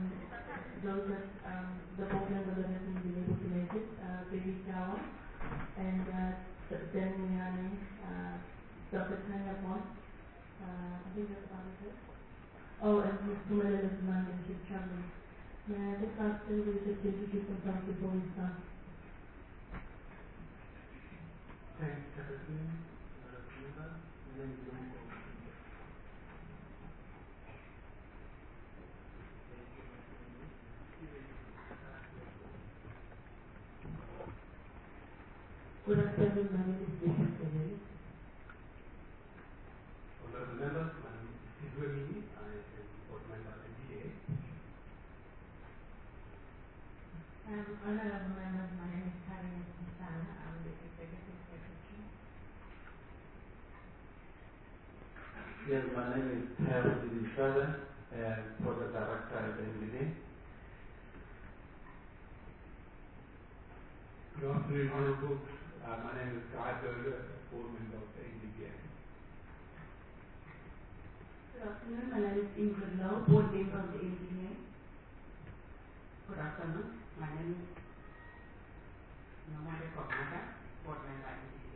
those that the board members that haven't been able to make it, Baby Jawa and Danny Miani, Dr. Tanya Bond, I think that's about it. Oh, and Ms. Tumela Lesman, and she's traveling. May I just ask everybody just to introduce themselves before we start? Thanks, Secretary. My name is Lumko. Good afternoon, my name is David Kennedy. Honorable members, my name is Sidwe Mini. I am board member of NDA. Honorable members, my name is Karen Mistana. I'm the executive secretary. Yes, my name is Terry Dishara, project director at NDA. Good afternoon, honorables. My name is Guy Berger, board member of the NDA. Good afternoon, my name is Ingrid Lowe, board member of the NDA. Good afternoon, my name is Nomade Kogmata, board member of NDA.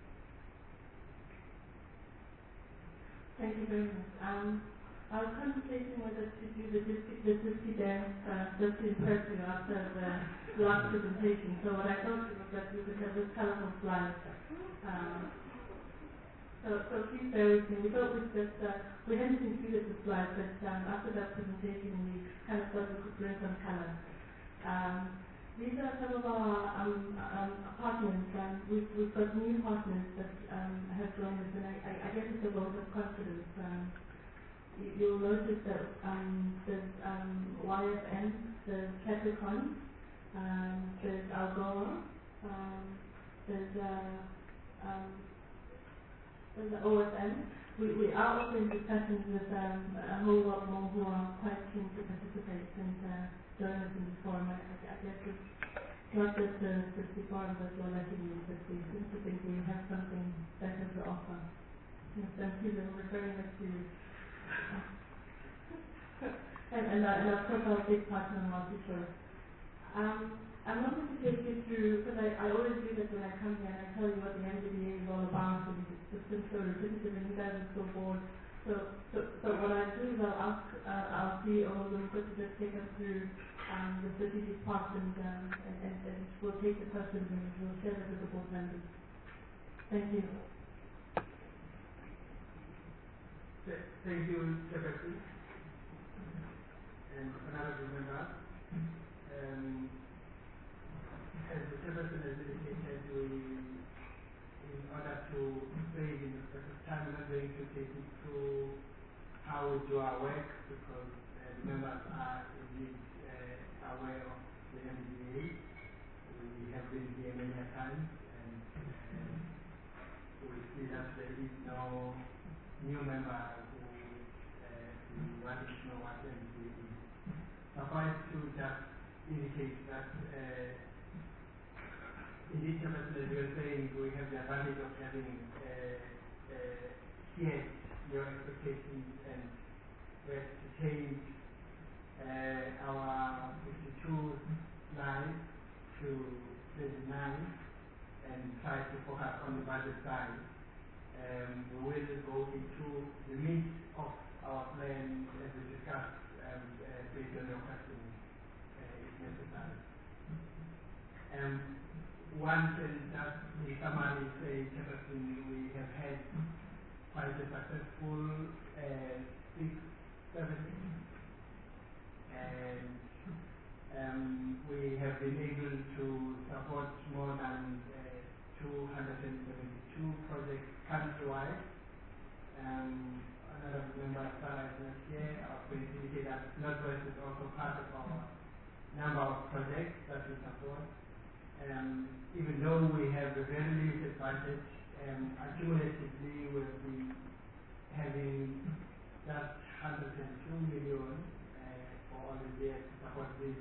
Thank you very much. I was contemplating whether to do the Disky dance just to impress you after the last presentation. So what I thought was that we could have this colorful slide. So please bear with me. We thought we hadn't included the slide, but after that presentation we kind of thought we could bring some color. These are some of our partners. We've got new partners that have joined us, and I guess it's a vote of confidence. You'll notice that there's YFN, there's Capricorn, there's Algoa, there's the OSM. We are also in discussions with a whole lot more who are quite keen to participate and join us in this forum. I guess it's not just the forum that you're letting you, but we seem to think we have something better to offer. Yes, thank you. I'm referring us to you. And of course our big partner MultiChoice. I'm not going to take you through, because I always do that when I come here and I tell you what the NDA is all about, and it's just so repetitive and you guys are so bored. So what I do is I'll ask our CEO Lumko to just take us through the strategic part, and we'll take the questions and we'll share them with the board members. Thank you. Thank you, Secretary. And honorable members, as the Secretary has indicated, in order to save in the specific time, we're not going to take you through how we do our work, because members are indeed aware of the MDA. We have been here many times, and we see that there is no new member who wanted to know what MDA is. Suffice to just indicate that indeed, as you were saying, we have the advantage of having shared your expectations, and we have to change our 52 slides to 39 and try to focus on the budget side. We will go into the meat of our plan as we discussed based on your questions if necessary. One can just in summary say, Jefferson, we have had quite a successful 6-7 and we have been able to support more than 272 projects countrywide. Another member as far as last year, our colleague indicated that Northwest is also part of our number of projects that we support. Even though we have a very limited budget, accumulatively we'll be having just 102 million for all the years to support these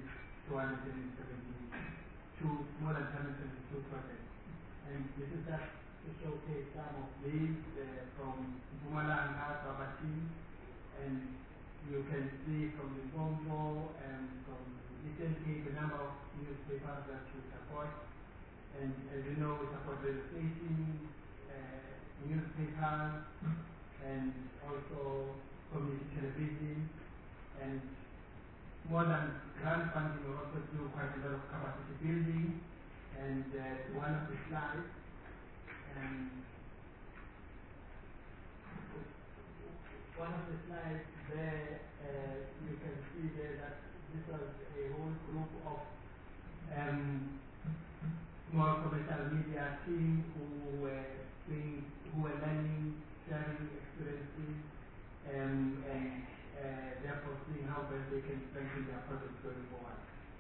272, more than 172 projects. And this is just to showcase some of these from Mpumalanga, Babati, and you can see from the Bombo and from Eastern Cape the number of newspapers that we support. And as you know, we support radio stations, newspapers, and also community television. And more than grant funding, we also do quite a lot of capacity building. And one of the slides, there, you can see there that this was a whole group of small commercial media team who were learning, sharing experiences, and therefore seeing how best they can strengthen their projects going forward.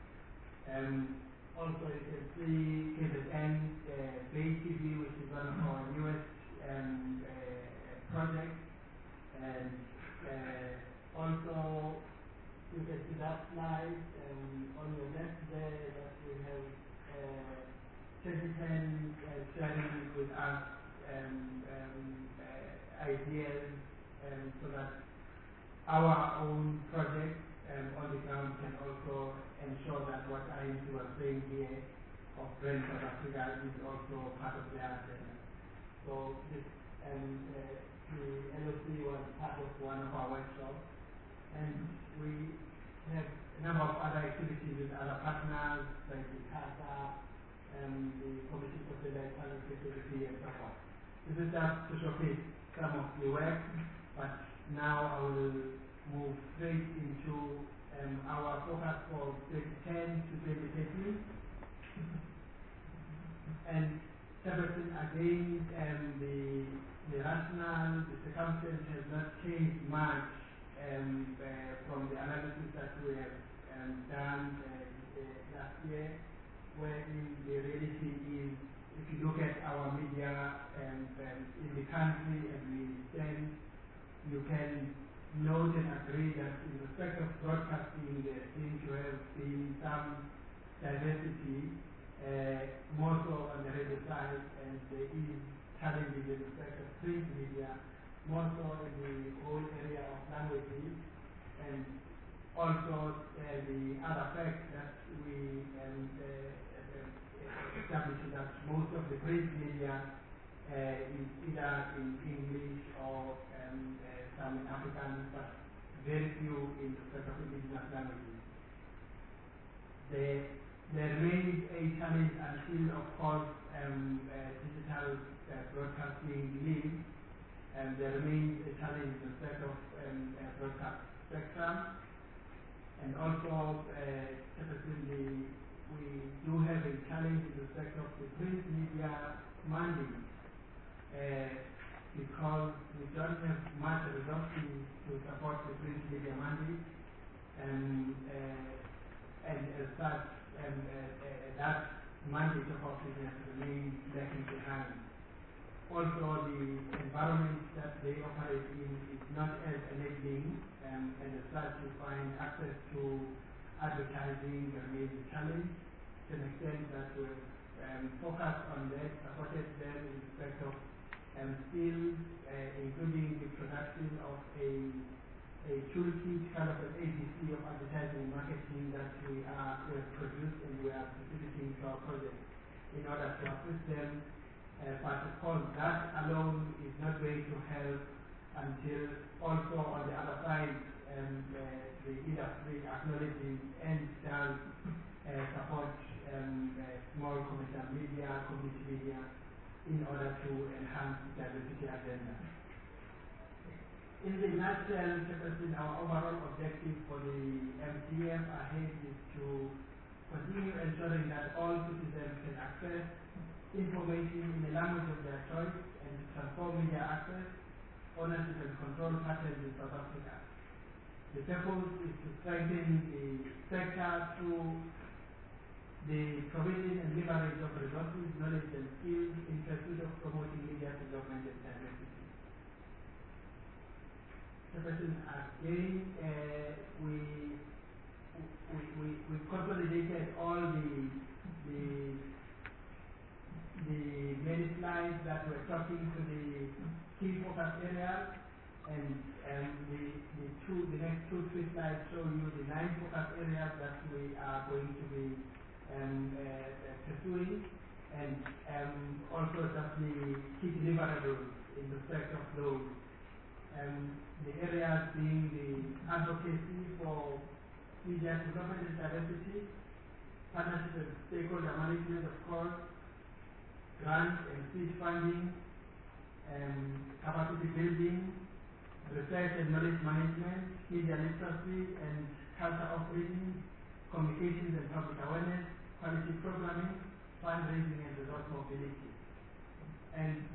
Also, you can see KZN Bay TV, which is one of our newest projects, and also you can see that slide on your left there that we have Chetan sharing with us ideas so that our own project on the ground can also ensure that what IMC was saying here of Brain South Africa is also part of their agenda. So this the LOC was part of one of our workshops, and we have a number of other activities with other partners like the CASA, the Commission for Gender Equality, Security, and so forth. This is just to showcase some of the work, but now I will move straight into our focus for 2010 to 2013. And Jefferson, again, the rationale, the circumstance has not changed much from the analysis that we have done last year, wherein the reality is, if you look at our media in the country as we stand, you can note and agree that in respect of broadcasting, there seems to have been some diversity, more so on the radio side, and there is challenges in respect of print media, more so in the whole area of languages, and also the other fact that we established that most of the print media is either in English or some in African, but very few in respect of indigenous languages. There remains a challenge until, of course, digital broadcasting leads, and there remains a challenge in respect of broadcast spectrum, and also typically we do have a challenge in respect of the print media mandate, because we don't have much resources to support the print media mandate, and as such, that mandate of our business remains lagging behind. Also, the environment that they operate in is not as enabling, and as such, you find access to advertising remains a challenge to an extent that we've focused on that, supported them in respect of still including the production of a toolkit, kind of an ABC of advertising and marketing that we have produced and we are distributing to our project in order to assist them. But of course, that alone is not going to help until also on the other side the industry acknowledges and does support small commercial media, community media, in order to enhance the diversity agenda. In the nutshell, our overall objective for the MTF ahead is to continue ensuring that all citizens can access information in the language of their choice and to transform media access, ownership and control patterns in South Africa. The purpose is to strengthen the sector through the provision and leverage of resources, knowledge and skills in pursuit of promoting media development and diversity. Again, we consolidated all the many slides that were talking to the key focus areas. And the next 2-3 slides show you the 9 focus areas that we are going to be pursuing, and also just the key deliverables in respect of those. The areas being the advocacy for media development and diversity, partnership and stakeholder management, of course, grant and seed funding, capacity building, research and knowledge management, media literacy and culture operating, communications and public awareness, quality programming, fundraising and resource mobility. And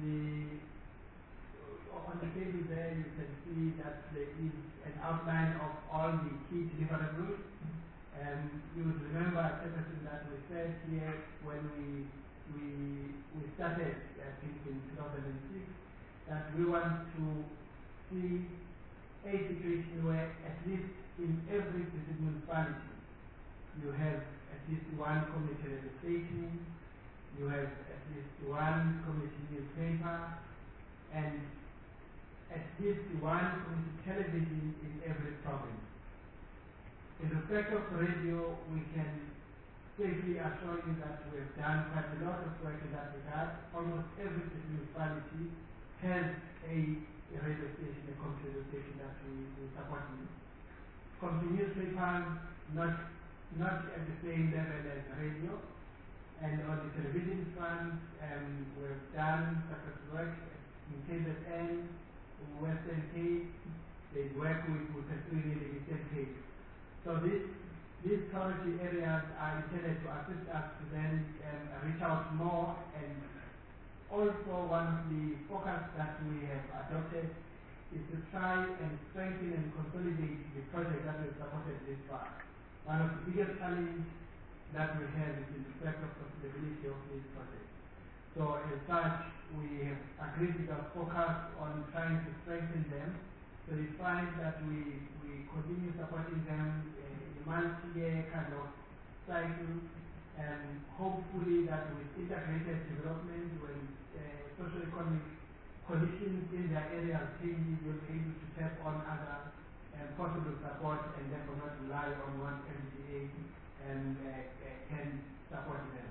on the table there you can see that there is an outline of all the key deliverables. You would remember everything that we said here when we started, I think in 2006, that we want to see a situation where at least in every municipality you have at least one community radio station, you have at least one community newspaper, and at least one community television in every province. In respect of radio, we can safely assure you that we have done quite a lot of work in that regard. Almost every municipality has a radio station, a community radio station that we support. Community newspapers, not at the same level as radio. And on the television front, we've done successful work in KZN, Western Cape, there's work we're pursuing in the Eastern Cape. So these priority areas are intended to assist us to then reach out more, and also one of the focus that we have adopted is to try and strengthen and consolidate the project that we've supported this far. One of the biggest challenges that we have is in respect of profitability of this project. So as such, we have agreed with our focus on trying to strengthen them. So you find that we continue supporting them in a multi-year kind of cycle, and hopefully that with integrated development, when socio-economic conditions in their area changes, you'll be able to tap on other possible support and therefore not rely on one MDA and can support them.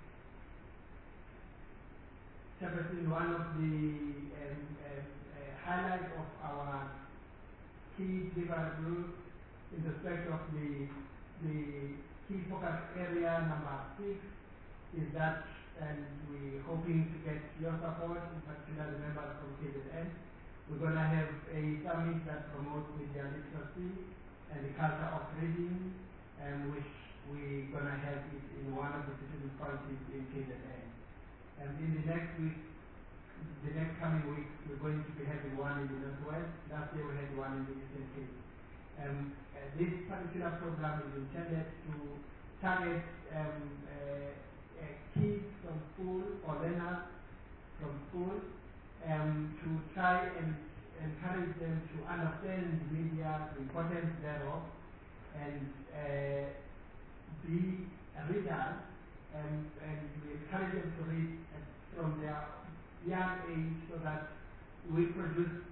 Chairperson, one of the highlights of our key deliverables in respect of the key focus area number 6 is that, and we're hoping to get your support, in particular the members from KZN. We're going to have a summit that promotes media literacy and the culture of reading, which we're going to have it in one of the municipalities in KZN. And in the next coming week, we're going to be having one in the Northwest. Last year we had one in the Eastern Cape. This particular program is intended to target kids from school or learners from school to try and encourage them to understand media, the importance thereof, and be readers, and we encourage them to read from their young age, so that we produce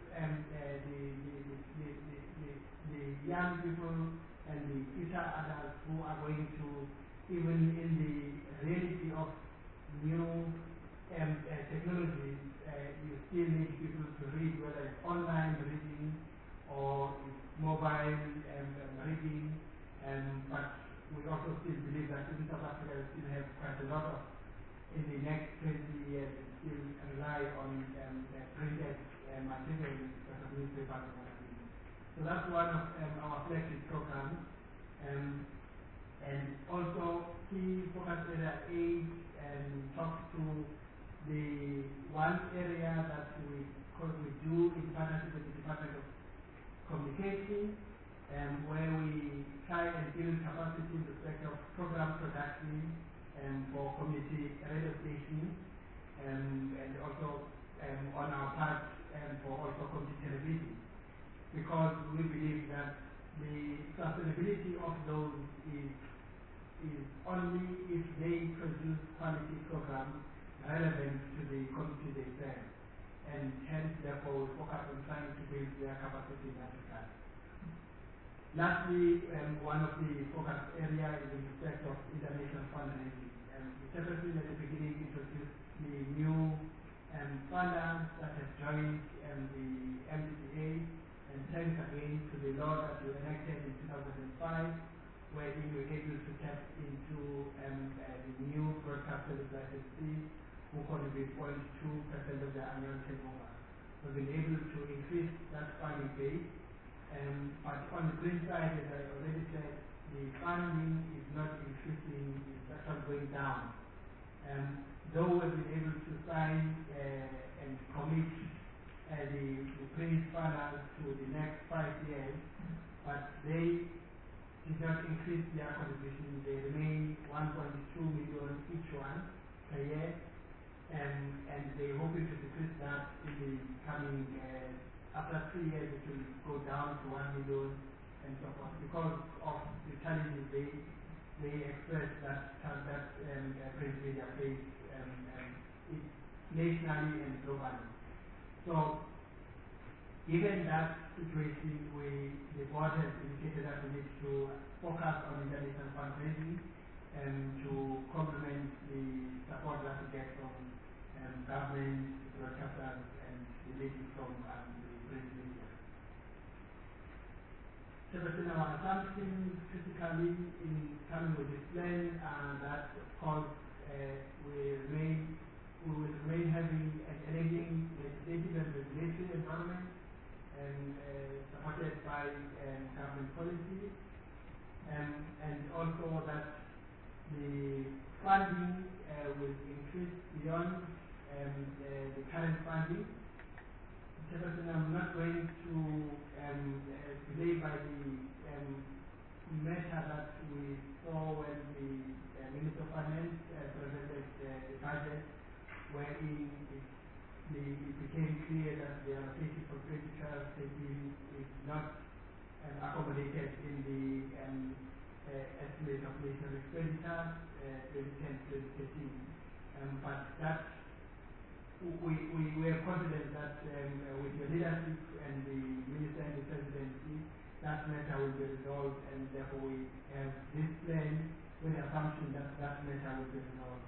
the young people and the future adults who are going to, even in the reality of new technologies, you still need people to read, whether it's online reading or it's mobile reading, but we also still believe that in South Africa we still have quite a lot of, in the next 20 years, we still rely on printed materials such as newspapers and other things. So that's one of our flagship programs. And also key focus area 8 talks to the one area that we do in partnership with the Department of Communication, where we try and build capacity in respect of program production for community radio stations, and also on our part for also community television, because we believe that the sustainability of those is only if they produce quality programs relevant to the community they serve. and hence therefore we focus on trying to build their capacity in Africa. Lastly, one of the focus areas is in respect of international fundraising. Separately at the beginning introduced the new funders that have joined the MDCA, and thanks again to the law that we enacted in 2005, where we were able to tap into the new broadcast service licensees who contribute 0.2% of their annual turnover. We've been able to increase that funding base, but on the green side, as I already said, the funding is not increasing, it's actually going down. Though we've been able to sign and commit the Prince funders to the next 5 years, but they did not increase their contribution. They remain 1.2 million each one per year, and they're hoping to decrease that in the coming, after 3 years it will go down to 1 million and so forth, because of the challenges they express that print media face nationally and globally. So, given that situation, the board has indicated that we need to focus on international fundraising to complement the support that we get from government, broadcasters, and the ladies from the print media. So within our assumptions, critically in coming with this plan, that of course we will remain having an enabling legislative and regulatory environment, and supported by government policy, and also that the funding will increase beyond the current funding. I'm not going to belabor the matter that we saw when the Minister of Finance presented the budget, wherein it became clear that the allocation for 2012-13 is not accommodated in the estimate of national expenditure 2010-2013. But that we are confident that with your leadership and the Minister and the Presidency, that matter will be resolved, and therefore we have this plan with the assumption that that matter will be resolved.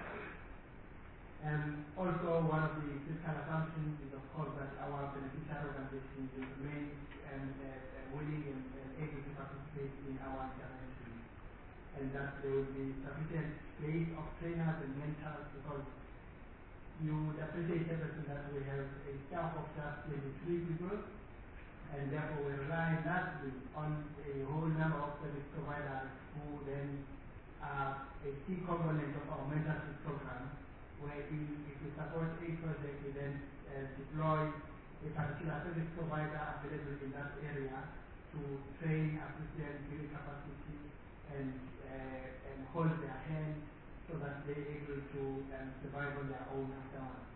Also, one of the fiscal assumptions is, of course, that our beneficiary organizations will remain willing and able to participate in our intervention, and that there will be sufficient space of trainers and mentors, because you would appreciate everything that we have a staff of just 23 people, and therefore we rely largely on a whole number of service providers who then are a key component of our mentorship program, where if we support a project, we then deploy a particular service provider available in that area to train, assist them, build capacity, and hold their hand so that they're able to survive on their own afterwards.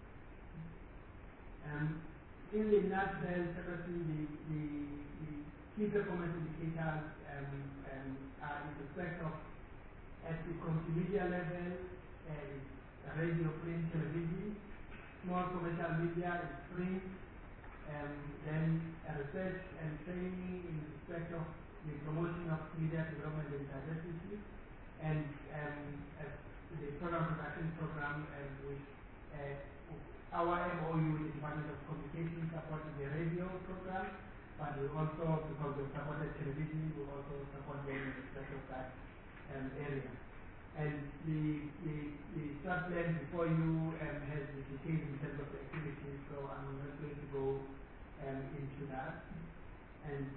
In the nutshell, separately, the key performance indicators are in respect of, at the multimedia level, radio, print, television, small commercial media is print, then research and training in respect of the promotion of media development and diversity, and the program production program, with our MOU with the Department of Communication supporting the radio program, but we also, because we supported television, we also support them in respect of that area. And the short plan before you has the details in terms of the activities, so I'm not going to go into that. And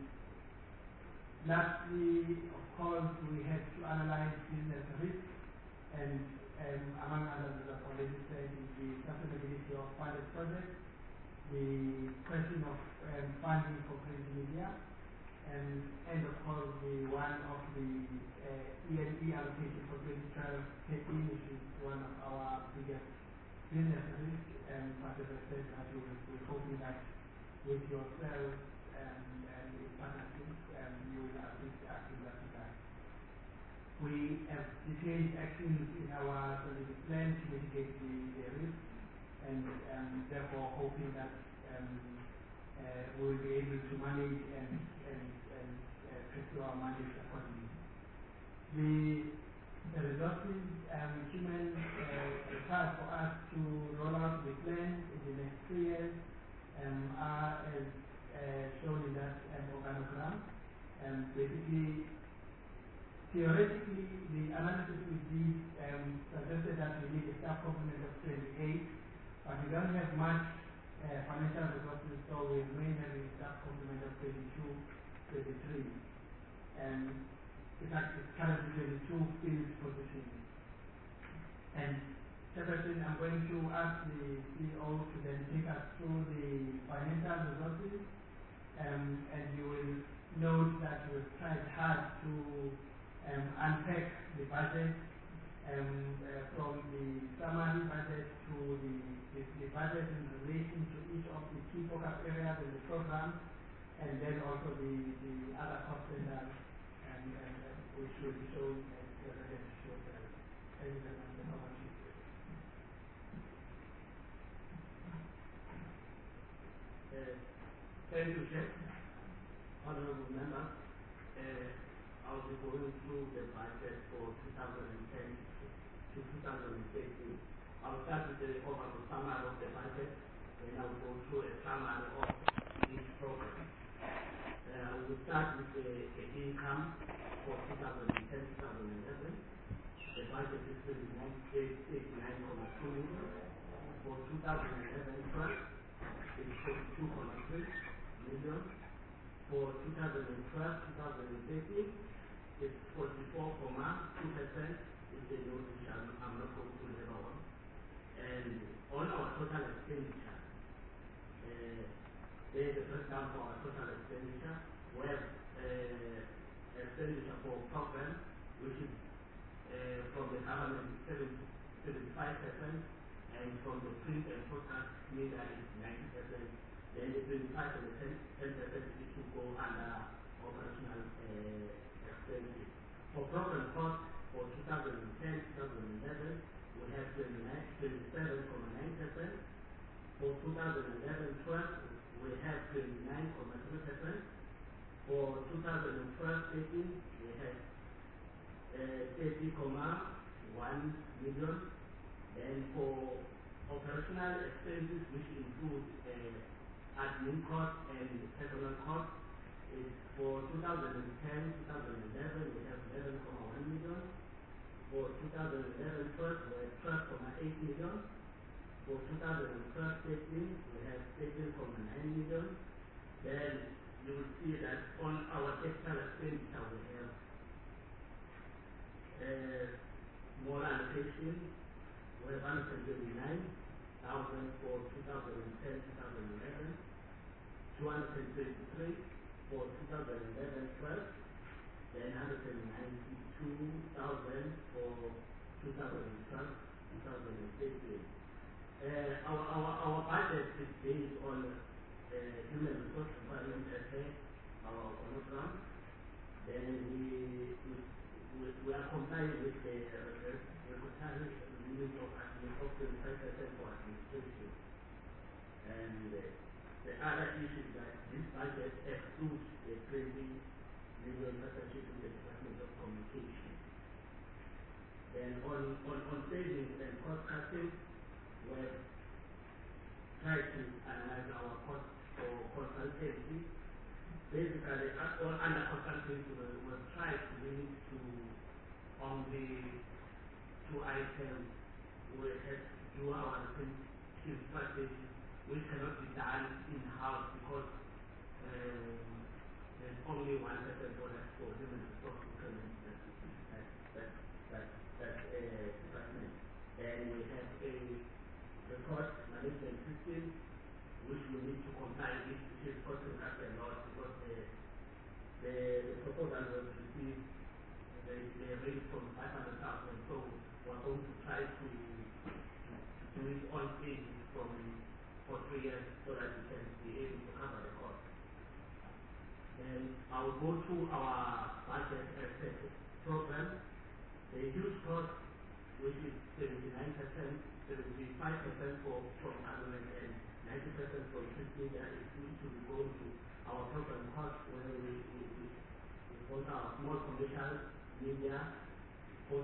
lastly, of course, we have to analyze business risk, and among others, as I've already said, is the sustainability of funded projects, the question of funding for print media, and of course the one of the E&E allocation for 2012-13, which is one of our biggest business risks, but as I said, that we're hoping that with yourselves and the partnership, you will assist us in that regard. We have detailed actions in our strategic plan to mitigate the risk, and therefore hoping that we will be able to manage and pursue our mandates accordingly. The resources human required for us to roll out the plan in the next 3 years are as shown in that organogram. Basically, theoretically, the analysis we did suggested that we need a staff complement of 28, but we don't have much financial resources, so we remain having a staff complement of 22, 23. In fact, it's currently 22 field positions. And Chairperson, I'm going to ask the CEO to then take us through the financial resources, and you will note that we've tried hard to unpack the budget from the summary budget to the budget in relation to each of the key focus areas in the program, and then also the other cost centers, which will be shown as the relevant to Thank you very much. Thank you, Chair. Honorable members, I'll be going through the budget for 2010 to 2013. I'll start with the overall summary of the budget, then I'll go through a summary of each program. We'll start with the income for 2010-2011. The budget is 89.2 million. For 2011-12, it's 42.3 million. For 2012-2013, it's 44.2%. It's a note which I'm not going to labor on. And on our total expenditure, there's a breakdown for our total expenditure. We have expenditure for program, which is from the government 75%, and from the print and broadcast media is 90%. Then the 25% and 10% is to go under operational expenses. For program cost for 2010-2011, we have 27.9%. For 2011-12, we have 29.3%. For 2012-13, we have 30.1 million. Then for operational expenses, which include admin costs and personal costs, is for 2010-2011, we have 11.1 million. For 2011-12, we have 12.8 million. For 2012-13, we have 13.9 million. Then you will see that on our capital expenditure, we have more allocation. We have 129,000 for 2010-2011, 223 for 2011-12, then 192,000 for 2012-2013. Our budget is based on human resource requirement our program. Then we are complying with the regulatory limit of 25% for administration. And the other issue is that this budget excludes the 20 million partnership with the Department of Communication. Then on savings and cost cutting, we have tried to analyze our costs for consultancy. Basically, under consultancy, we have tried to limit to only 2 items. We have to do our retention strategy, which cannot be done in-house because there's only 1% for that for human resource department. Then we have a record management system which we need to comply with, which is costing us a lot because the proposal was received, they raised from 500,000, so we're going to try to do it on stages for 3 years so that we can be able to cover the cost. Then I will go through our budget program. The huge cost, which is 79%, there will be 5% from government and 90% from print media is going to be going to our program cost where we sponsor our small commercial media. For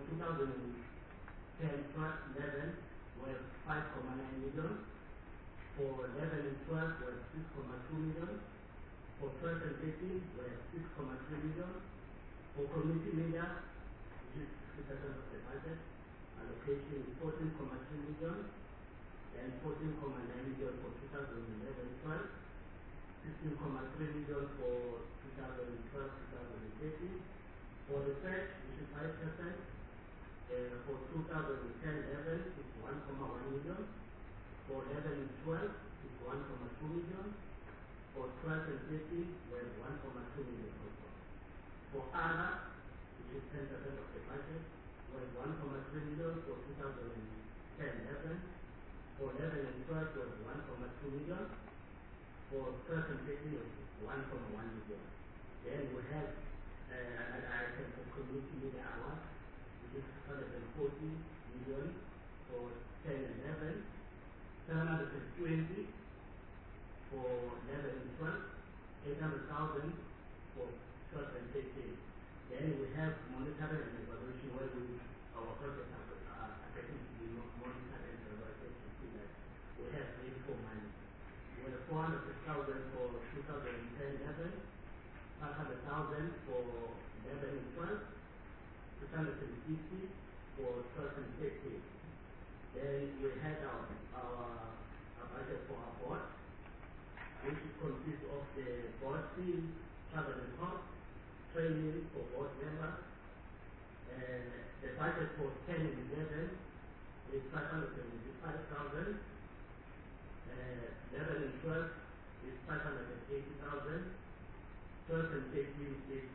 2010-11 were 5.9 million. For 11 and 12 were 6.2 million. For 12 and 13 were 6.3 million. For community media, which is 60% of the budget, allocation is 14.3 million and 14.9 million for 2011-12, 16.3 million for 2012-2013. For research, which is 5%, for 2010-11 is 1.1 million. For 11 and 12 is 1.2 million. For 12 and 13 were 1.2 million also. For other, which is 10% of the budget, was 1.3 million for 2010-11. For 11 and 12 was 1.2 million. For 12 and 13 was 1.1 million. Then we have another item for community media awards, which is 140 million for 10 and 11, 720 for 11 and 12, 800,000 for 12 and 13. Then we have monitoring and evaluation where our projects are getting to be monitored and evaluated to see that we have paid for money. We have 400,000 for 2010-11, 500,000 for 11 and 12, 650 for 12 and 13. Then we had our budget for our board, which consists of the board fee, travel and cost, training for board members. The budget for 10 and 11 is 575,000. 11 and 12 is 580,000. 12 and 13 is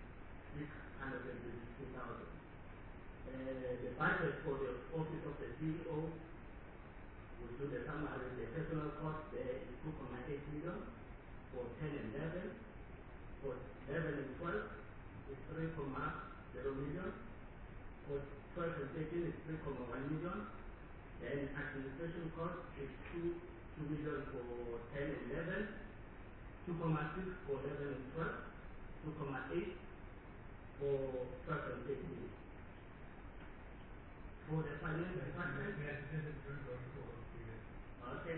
622,000. The budget for the office of the CEO, we do the summary, the personal cost there is 2.8 million for 10 and 11. For 11 and 12 is 3.0 million. For 12 and 13 is 3.1 million. Then administration cost is 2 million for 10 and 11, 2.6 for 11 and 12, 2.8 for 12 and 13. For the finance department, okay.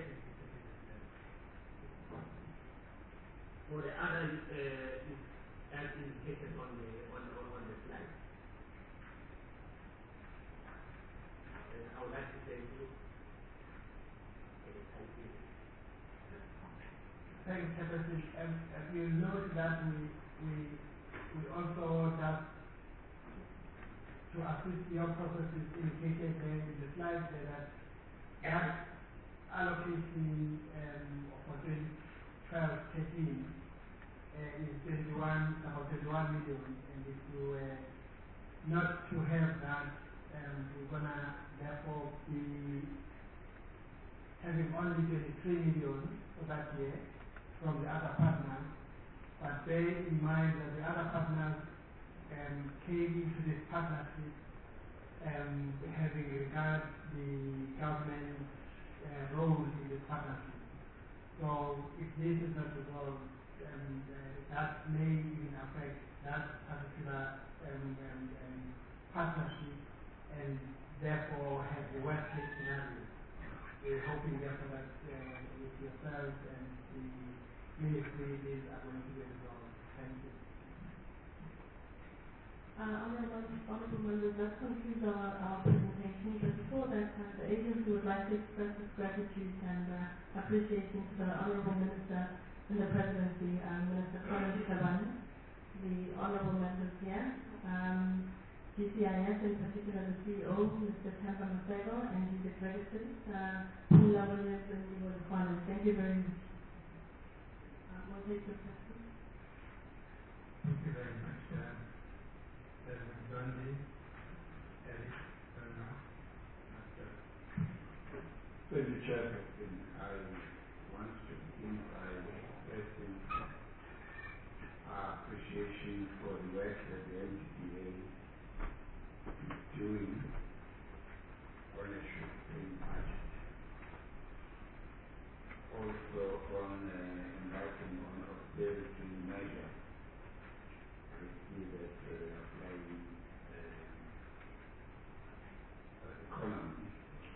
For the other is as indicated on the slide. I would like to thank you. Thanks, Captain. As you note that we also have to assist your processes indicated there in the slide that allocation for 2012-13 is 21 million, and if we were not to have that, we're gonna therefore be having only 23 million for that year from the other partners. But bear in mind that the other partners came into this partnership having regard the government's role in this partnership. So if this is not resolved, that may even affect that particular partnership and therefore have the worst case scenario. We're hoping therefore that with yourselves and the ministry these are going to be resolved. Thank you. Honorable members, that concludes our presentation. But before that, the agency would like to express its gratitude and appreciation to the Honorable Minister in the Presidency, Minister Collins Tabane, the Honorable members here, GCIS, in particular the CEO, Mr. Themba Masego, and his executives, Pula Williams and Nivo Dukwane. Thank you very much. We'll take your questions. Thank you very much, President Gandhi, Eric, Verna, Thank you, Chairperson. I want to begin by expressing our appreciation for the work that the NTA is doing on a very much upon embarking on austerity measures, we see that applying economy,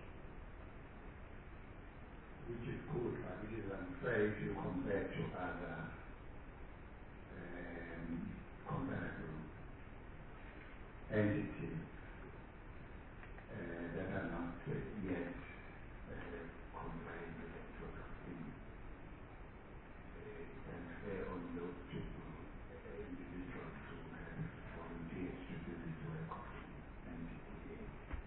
which is good, but it is unfair if you compare to other comparable entities that are not yet complying with that sort of thing. It's unfair on those people, individuals who have volunteered to do this work of the NDTA.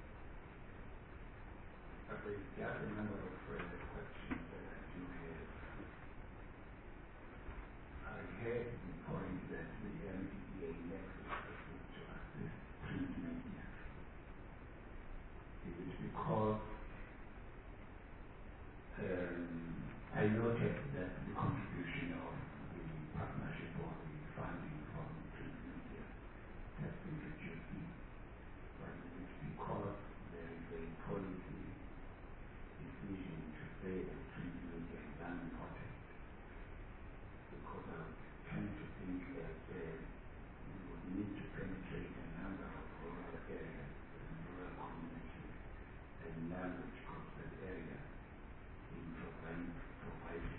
But there's just a number of questions that I do have. I heard the point that the NDTA lacks resources to assist print media. Is it because I noted that the contribution of the partnership or the funding from print media has been reducing, but is it because there is a policy decision to say that print media is unimportant? Because I tend to think that we would need to penetrate a number of rural areas and rural communities and language groups and areas in providing for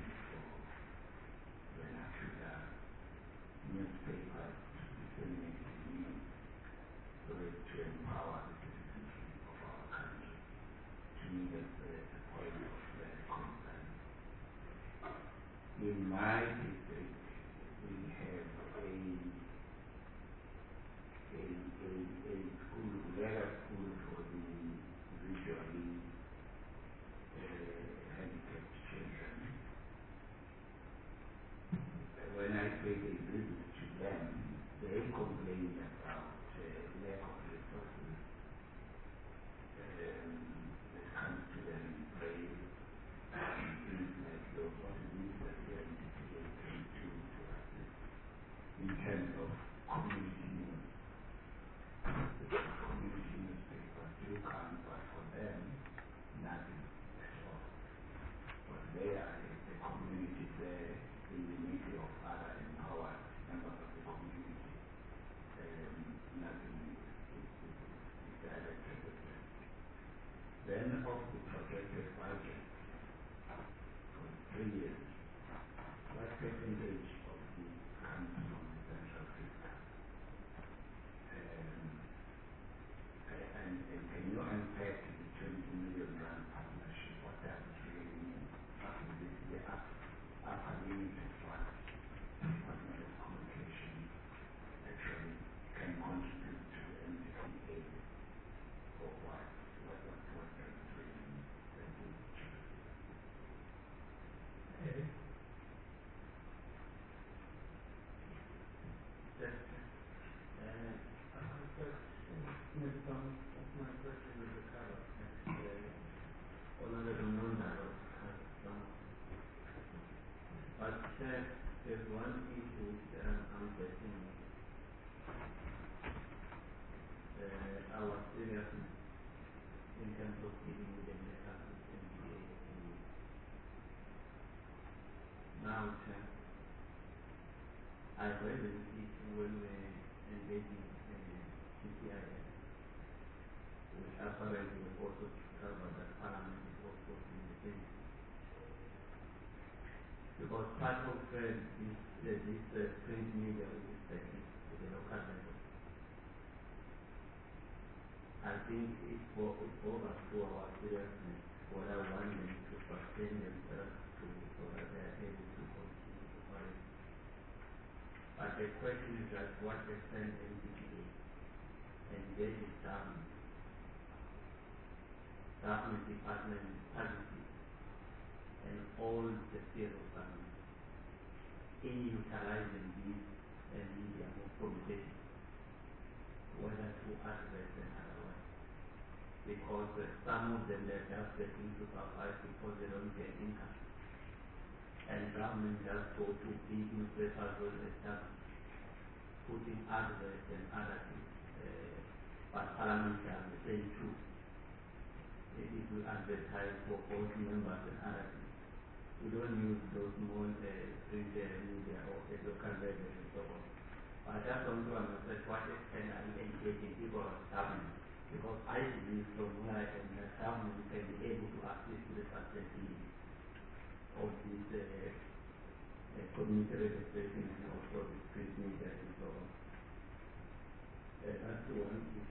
vernacular newspapers to disseminate the news so as to empower the citizenry of our country. To me, that's a point of concern. In my district, we have a school, letter school for the visually handicapped children. When I pay a visit to them, they complain about lack of resources that comes to them in praise and things like those. What it means that the NDTA can do to assist in terms of community news. The community newspapers do come, but for them, nothing at all. But they are a community there in the middle of other empowered members of the community. Nothing is directed at them. Then of the projected budget for 3 years, what percentage of this comes from the central fiscal? And can you unpack the 20 million rand partnership? What does it really mean? Is this the upper limit of what Department of Communication actually can contribute to the NDTA, or what does it really mean? Thank you. Eric? My question is recovered. Honorable Nunda has some. But there's one issue I'm getting. Our seriousness in terms of dealing with the matter of NDA. Now, I've raised this issue when we're engaging CCIS, which apparently was also discovered that Parliament is also in the same. Because part of this print media which is taken to the local level, I think it brought us to our seriousness whether one needs to sustain themselves so that they are able to continue to operate. But the question is that what extent NDTA engages government department, services, and all the spheres of government in utilizing these media of communication, whether through adverts and otherwise. Because some of them they're just getting to survive because they don't get income. And government just go to big newspapers where they start putting adverts and other things. But Parliament does the same too. If we advertise for board members and other things. we don't use those more print media or the local media and so on. But I just want to understand what extent are you engaging people of government? Because I believe from where I am that government can be able to assist to the success of this community registration and also the print media and so on. That's the one issue.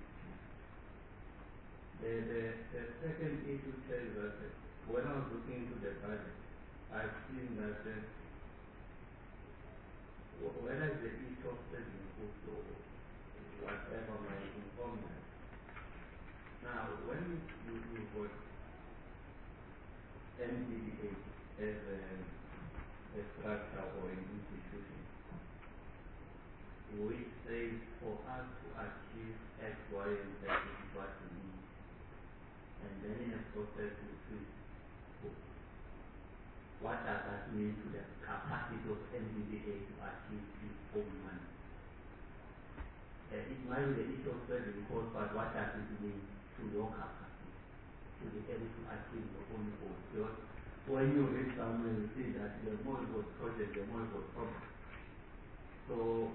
The second issue says that when I was looking into the budget, I've seen that whether the issue of saving food or whatever might inform that. Now, when you got MDDA as a structure or an institution, which says for us to achieve X, Y, and Z, this is what we need. And then in a process we see what does that mean to the capacity of MDDA to achieve its own money. It might be the issue of saving cost, but what does it mean to your capacity to be able to achieve your own goals? Because when you read somewhere, you see that the more it was project, the more it was problem. So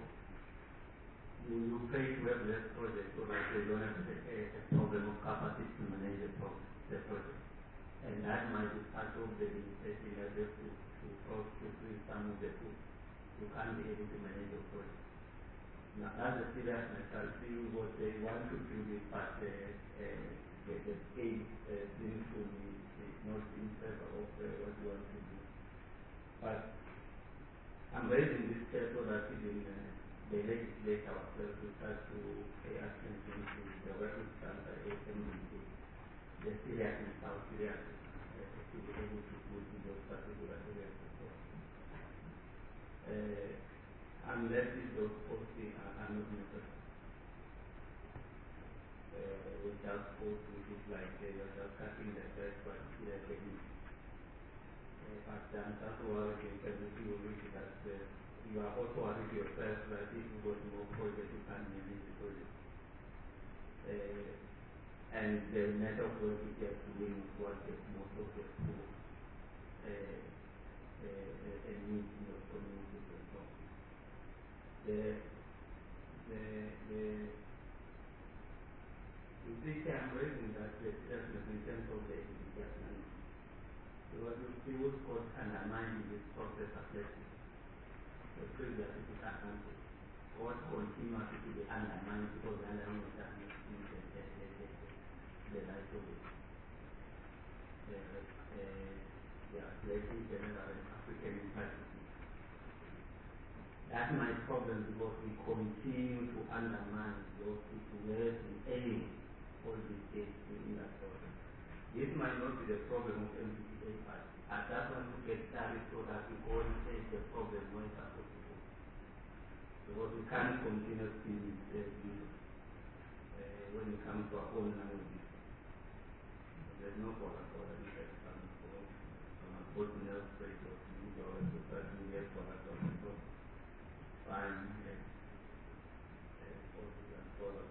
you pay to have less projects so that they don't have a problem of capacity to manage the project. And that might be part of the limitation that they have to free some of the food. You can't be able to manage the project. Now, that's the seriousness. I see what they want to do this, but the aid seems to be not in favor of what you want to do. But I'm raising this case so that even the legislature ourselves to start to pay attention to the work we've done by AMDA, the seriousness, how serious to be able to put in those particular areas as well. Unless those posting are not necessary. Without post, which is like you're just cutting the first particular technique. But that's why you can reach that you are also worried yourself that if you got more projects, you can manage the project. And the network work is just doing what the most of the schools need in the community and so on. You see, I'm raising that the seriousness in terms of the education. Because you still got undermining this process of lesson. The previous disadvantage. What continues to be undermined because the undermining is the life of it. Blessing general and African empathy. That's my problem because we continue to undermine those people where in any all these days in that problem. This might not be the problem of MPCA, but I just want to get started so that we go and face the problem when it's possible. Because we can't continue seeing this when it comes to our own language. There's no collaboration coming from personal space of individual and society here for us also. Fine, forces and followers.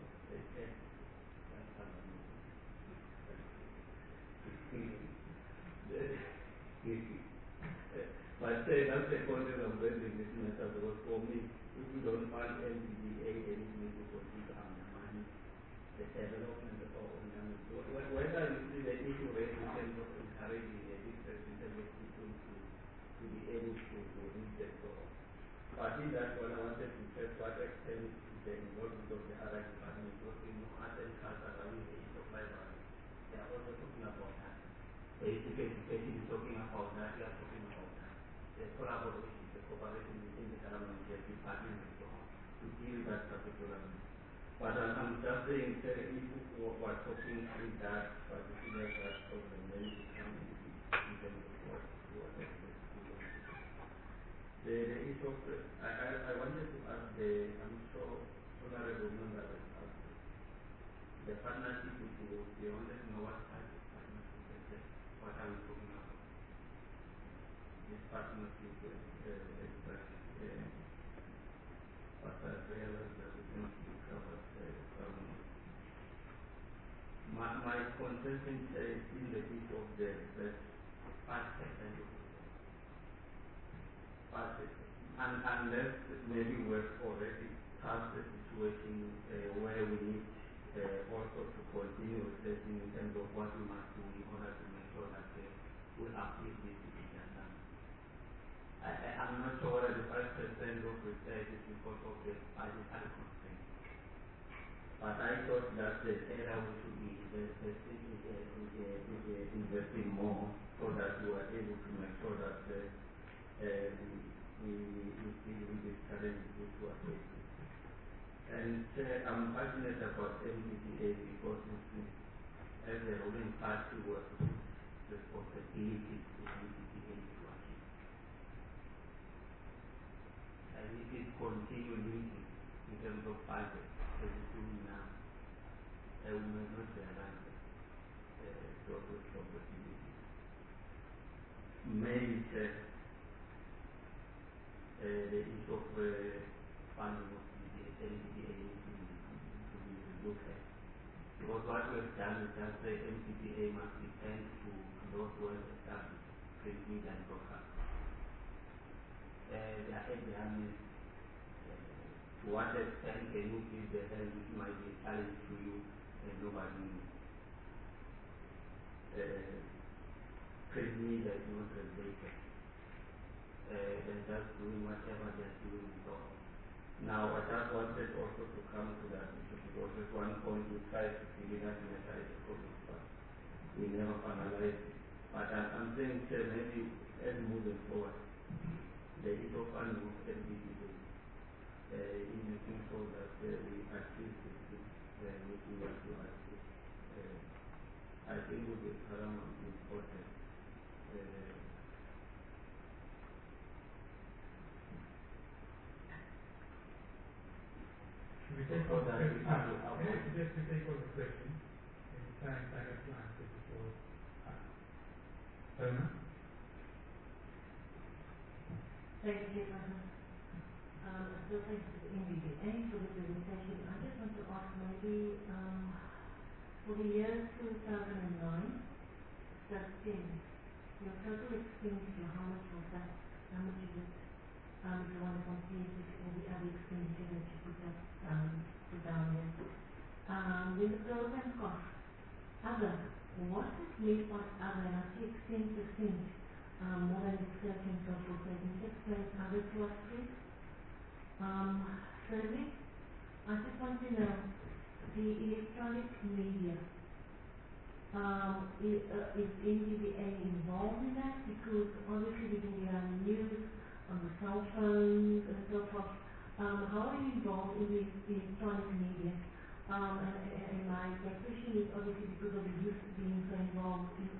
But that's the content of raising this matter because for me, if we don't find MDDA anything to continue to undermine the development of our own language. Whether you see the issue raised in terms of encouraging a difference in terms of people to be able to read the law. So I think that's what I wanted to check, what extent is the involvement of the other departments, because we know art and culture are with the issue of library. They are also talking about that. Basic education is talking about that, we are talking about that. The collaboration, the cooperation between the government, the department and so on, to deal with that particular. But I'm just saying, if we were talking with that particular problem, then it comes in terms of what the issue of, I wanted to ask I'm sure honorable members have asked the partnership with you, they wanted to know what type of partnership is it, what are we talking about? This partnership with what I realized that we can cover my concern is in the issue of the 5% of unless maybe we've already passed the situation where we need also to continue assessing in terms of what we must do in order to make sure that we uplift this situation. I'm not sure whether the 5% of research is because of the budgetary constraints. But I thought that the area we should be investing more so that we are able to make sure that we deal with this challenge which we are facing. And I'm passionate about MDDA because as a ruling party we have put responsibility to MDDA to achieve. And if it continues leaking in terms of budget as it's doing now, we may not realize those responsibilities. Maybe the issue of funding of the MDDA to be looked at. Because what we've done is that the MDDA must depend to those who have established print media and broadcast. They are to what extent can you give the help which might be a challenge to you and nobody knows. Print media is not regulated. They're just doing whatever they're doing. So now I just wanted also to come to that issue because at one point we tried to figure that mechanism but we never finalized it. But I'm saying maybe as moving forward, the issue of funding of MDDA in making sure that we achieve this which we want to achieve. I think would be paramount important. We take all the questions. Just to take all the questions and try and find a plan before. Donna? Thank you, Chairman. So thanks to the MDDA for the presentation. I just want to ask maybe for the year 2009, just 10, your total expenditure, how much was that? How much is it? If you want to compare with any other expenditure that you put down here. Then the program cost. Other. What is made by other? And I see 10%. More than the certain social savings. Explain other to us, please. Thirdly, I just want to know the electronic media. Is MDDA involved in that? Because obviously we can get our news on the cell phones and so forth. How are you involved in the electronic media? And my question is obviously because of the youth being so involved in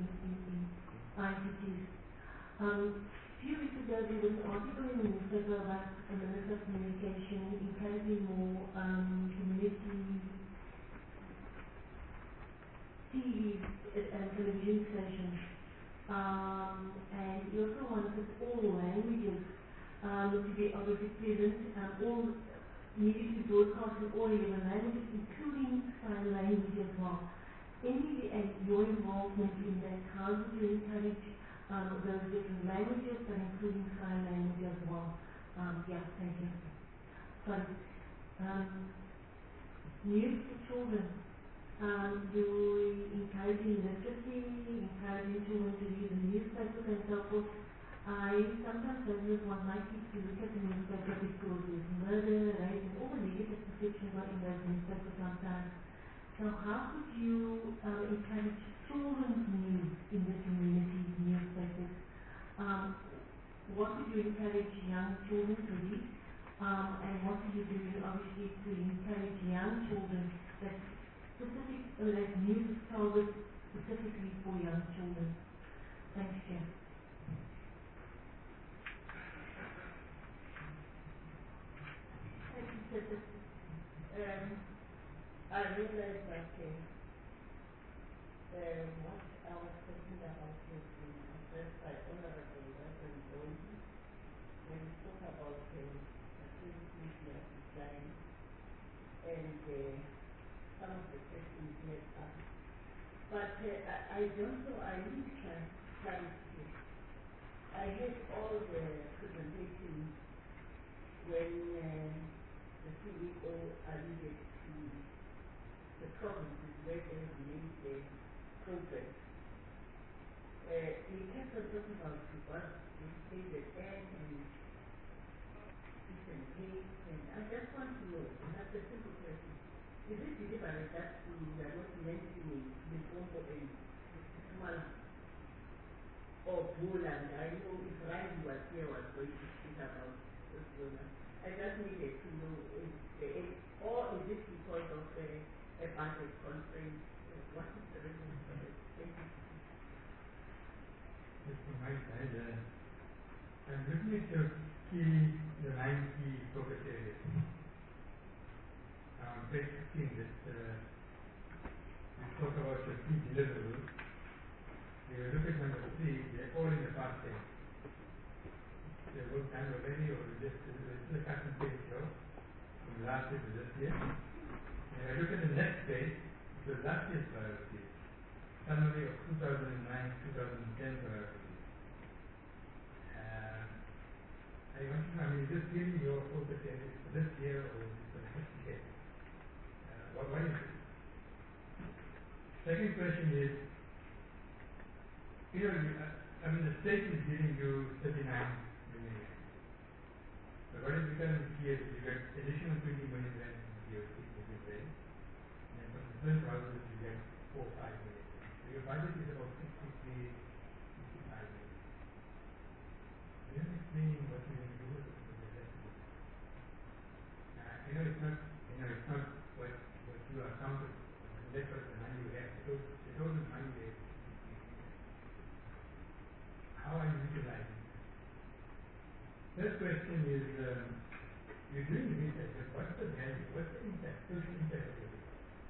ICTs. A few weeks ago there was an article in the newspaper about the Minister of Communication encouraging more community TV and television stations. And he also wanted all languages to be obviously present, all needed to be broadcast in all 11 languages, including sign language as well. MDDA, your involvement in that, how would you encourage those different languages, but including sign language as well? Yeah, thank you. Sorry. News for children. Do we encourage literacy, encouraging children to read the newspapers and so forth? I sometimes just want my kids to look at the newspaper because there's murder, rape, and all the negative perceptions are in those newspapers sometimes. So how could you encourage children's news in the community newspapers? What would you encourage young children to read? And what are you doing obviously to encourage young children that news is targeted specifically for young children? Thanks, Chair. I realize that what I was talking about has been addressed by Honorable Reverend Dondi when he spoke about print media decline and some of the questions he had asked. But I don't know, I need clarity. I heard all the presentations when the CEO alluded to the provinces where they have made their progress. He kept on talking about what they said at end and different pace, and I just want to know, and that's a simple question. Is it deliberate that we are not mentioning Limpopo and Mpumalanga or Buland? I know if Randy was here was going to speak about Buland. I just needed to know or is it because of a budget constraint? What is the reason for it? Thank you. Just from my side, I'm looking at your the 9 key focus areas. Page 15, that we spoke about your key deliverables. If you look at number 3, they're all in the past tense. They're both done already, or just a cut and paste job from last year to this year. And if I look at the next page, it was last year's priorities. Summary of 2009-2010 priorities. I want to know, is this really your focus area for this year or is it for next year? Why is it? Second question is, the state is giving you 39 million. But what is becoming clear is you get additional 20 million rand from the DOT, which is there. And from the first houses you get 4 or 5 million. So your budget is about 63, 65 million. You don't explain what you're going to do with the rest of it. It's not what you are counted. That's what the money you have. The total money you have. How are you utilizing it? Third question is, you're doing research, but what's the value? What's the impact? Social impact of it?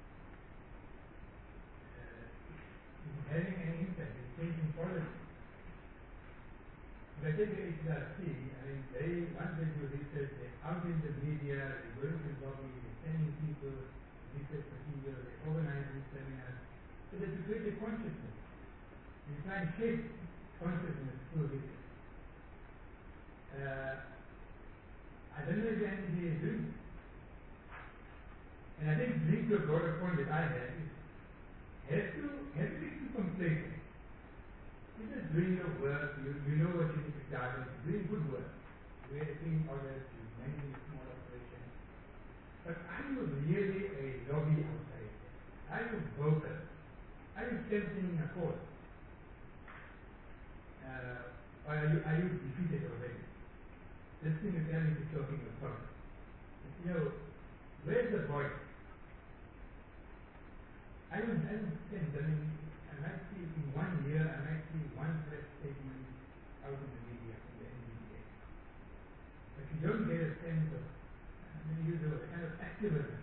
Is it having any impact? Is it changing policy? If I take the HRC, once they do research, they're out in the media, they're going to lobby, they're sending people research procedures, they're organizing seminars, so that you create a consciousness. You try and shape consciousness through research. I don't know if the NDA is doing it. And I think linked to a broader point that I had is, has to be too complacent. You're just doing your work, you know what you need to target, you're doing good work. You're doing orders, you're managing a small operation. But are you really a lobby outside? Are you vocal? Are you championing a cause? Or are you defeated already? This thing is only talking about. Where's the voice? I don't understand. I might see in 1 year, I might see one press statement out in the media from the NDA. But you don't get a sense of, use a kind of activism.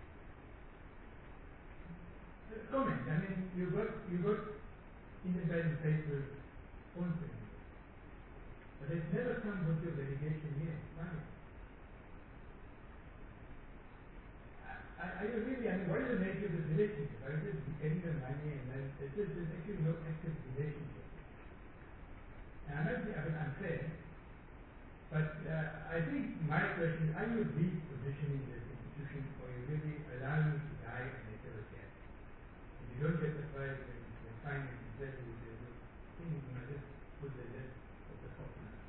Comment. You got independent papers sponsoring it. But it never comes with your delegation here. Why? Are you really, what is the nature of this relationship? Are you just getting the money and then there's actually no active relationship? And I'm not saying unfair, but I think my question is, are you repositioning this institution or are you really allowing it to die and they never get? If you don't get the prize, then finance is there, you say, look, just put the list of the top now.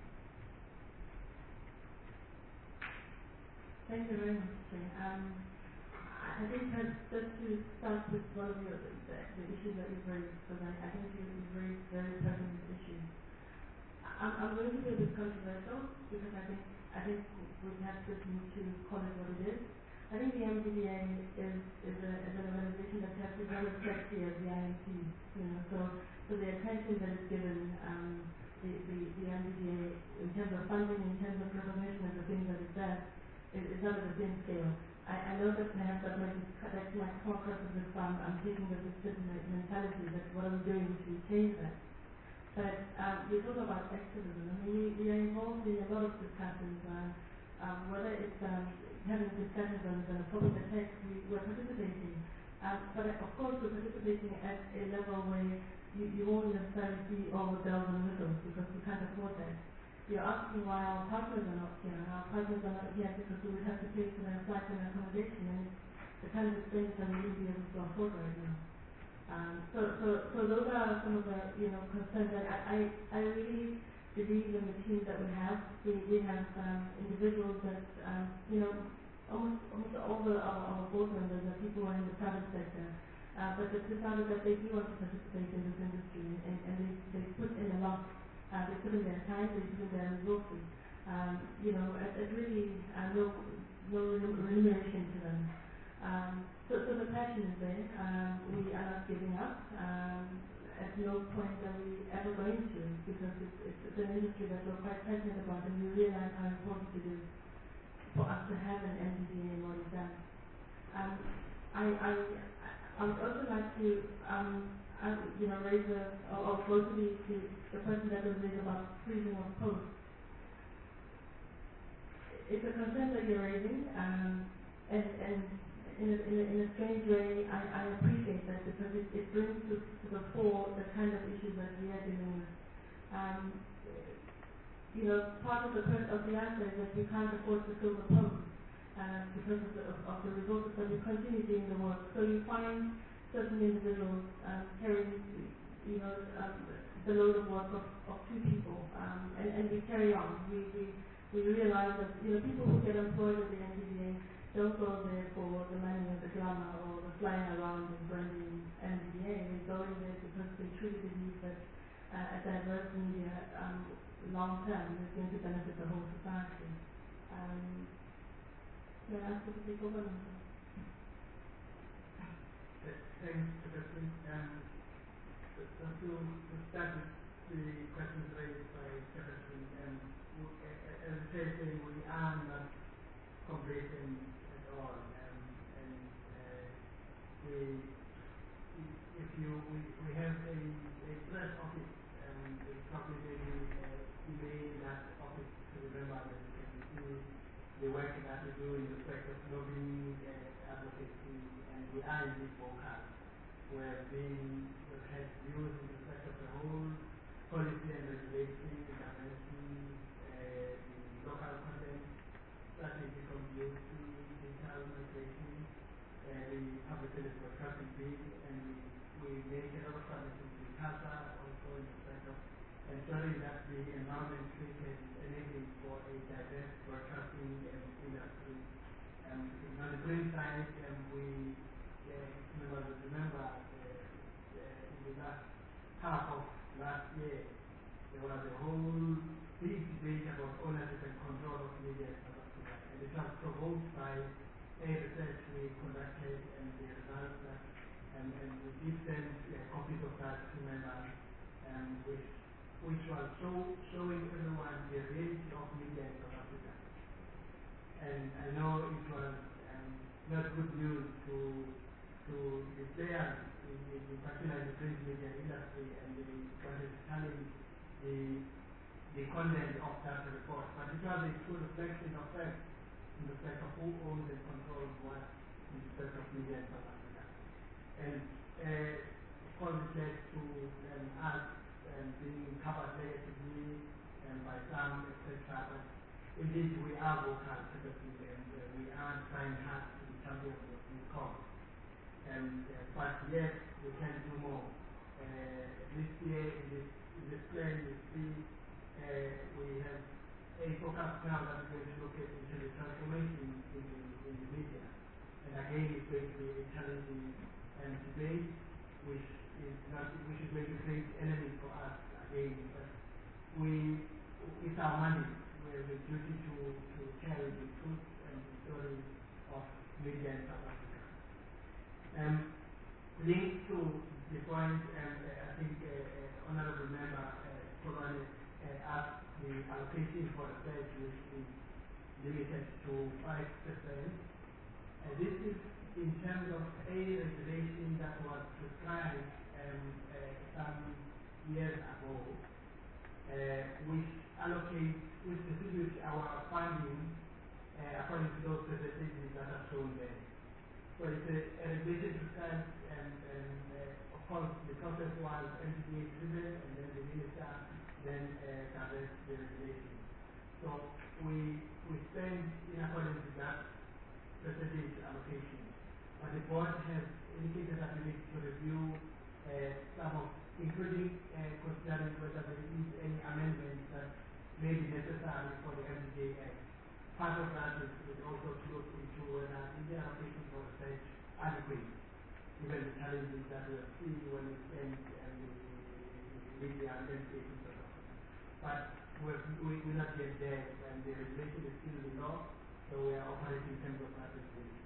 Thank you very much, Chair. I think just to start with one of the issues that you've raised, because I think you've raised very pertinent issues. I'm going to be a bit controversial because I think we have to need to call it what it is. I think the MDDA is an organization that has to be very sexy as the IMT. So the attention that is given the MDDA in terms of funding, in terms of recognition of the things that it does, is not at the same scale. I know that perhaps that might come across as if I'm taking the certain mentality that what I'm doing to change that. But we talk about activism. We are involved in a lot of discussions, whether it's having discussions on public attacks, we're participating. But of course we're participating at a level where you won't necessarily see all the bells and whistles because we can't afford that. you're asking why our partners are not here. Our partners are not here because we would have to pay for their flight and accommodation, and the kind of expenditure we wouldn't be able to afford right now. So those are some of the concerns that I really believe in the team that we have. We have individuals that almost all our board members are people who are in the private sector, but they've decided that they do want to participate in this industry, and they put in a lot. They put in their time, they put in their resources. At really no remuneration to them. So the passion is there. We are not giving up. At no point are we ever going to, because it's an industry that we're quite passionate about, and we realize how important it is for us to have an MDDA in what it does. I would also like to raise or go to the question that was raised about freezing of posts. It's a concern that you're raising, and in a strange way, I appreciate that, because it brings to the fore the kind of issues that we are dealing with. Part of the answer is that we can't afford to fill the post because of the resources, but we continue doing the work. So you find certain individuals carrying, the load of work of two people, and we carry on. We realize that people who get employed at the NDDA don't go there for the money or the glamour or the flying around and branding NDDA. They go in there because they truly believe that a diverse media, long term, is going to benefit the whole society. May I ask you to take over now? Thanks, Catherine. So to start with the questions raised by Catherine, as I said, we are not complacent at all, and we have a press office, probably maybe email that office to the member that you can see the work that we do in respect of lobbying, advocacy, and we are in this vocal. We've had views in respect of the whole policy and regulation, intervention, the local content, strategic community, digital migration, the public service broadcasting bill, and we make a lot of submissions to CASA also in respect of ensuring that the environment created enabling for a diverse broadcasting industry. On the green side, remember in the last half of last year, there was a whole big debate about ownership and control of media in South Africa, and it was provoked by a research we conducted and the results that, and we did send copies of that to members, which was showing everyone the reality of media in South Africa. And I know it was not good news to the players, in particular in the print media industry, and they wanted to challenge the content of that report. But it was a full reflection of fact in respect of who owns and controls what in respect of media in South Africa. And of course it led to us being covered negatively by some, etc. But indeed we are vocal, and we are trying hard to be champions of this cause. But yes, we can do more. This year in this plan you see we have a focus now that we're going to look at into the transformation in the media. And again it's going to be a challenging debate which is going to create enemies for us again. But it's our money. We have a duty to tell the truth and the story of media in South Africa. Linked to the point, I think Honorable Member probably asked the allocation for research, which is limited to 5%. This is in terms of a regulation that was prescribed some years ago, which distributes our funding according to those percentages that are shown there. So it's a regulation prescribed, and of course the process was NDDA driven, and then the minister then covers the regulation. So we spend in accordance with that percentage allocation. But the board has indicated that we need to review some of, including considering whether there is any amendments that may be necessary for the MDJ Act. Part of that is also to look into whether the allocation for research adequate, given the challenges that we are seeing when we spend the media landscape. But we're not yet there, and the regulation is still the law, so we are operating in terms of that regulation.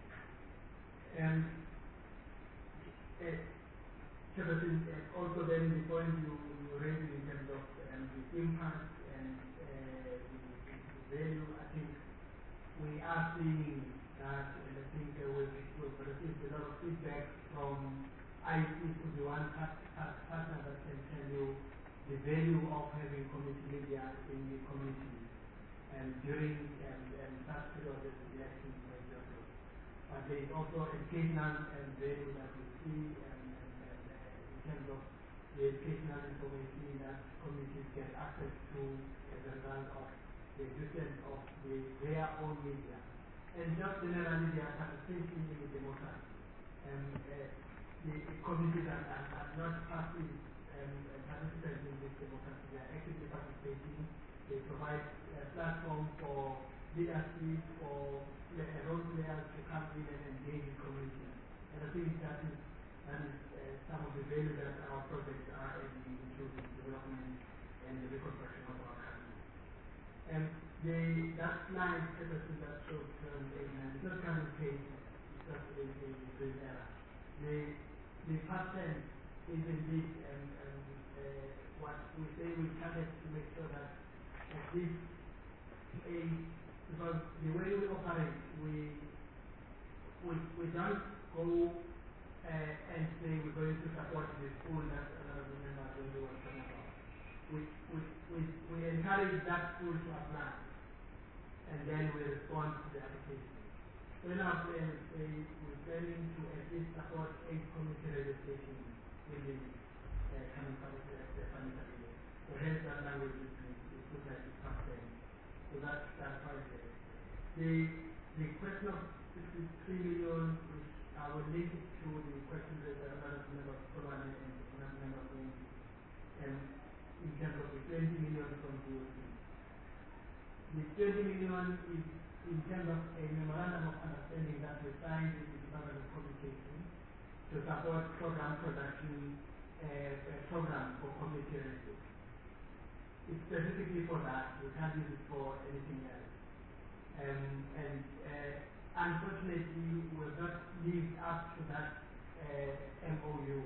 Also then the point you raised in terms of the impact and the value, I think we are seeing that, and I think we've received a lot of feedback from IC to the one partner that can tell you the value of having community media in the community and during such periods as the election, for example. But there is also educational value that we see in terms of the educational information that communities get access to as a result of the existence of their own media. And just generally their participation in the democracy. The communities are not passive participants in this democracy. They are actively participating. They provide a platform for leadership, for role players to come in and engage the community. And I think that is some of the value that our projects are adding into the development and the reconstruction of our country. That slide that shows it's not current page, it's just a green error. The percent is indeed what we say we target to make sure that at least because the way we operate, we don't go and say we're going to support the school that another member was talking about. We encourage that school to apply, and then we respond to the application. So in our plan, we're planning to at least support 8 community radio stations in the coming financial year. So hence that language is put like it's past 10. So that's part of it. The question of 63 million, which I will link it to the question that another member of Solana and another member of in terms of the 20 million from DOC. The 20 million is in terms of a memorandum of understanding that we signed with the Department of Communication to support program production, program for community radio. It's specifically for that. We can't use it for anything else. Unfortunately, we've not lived up to that MOU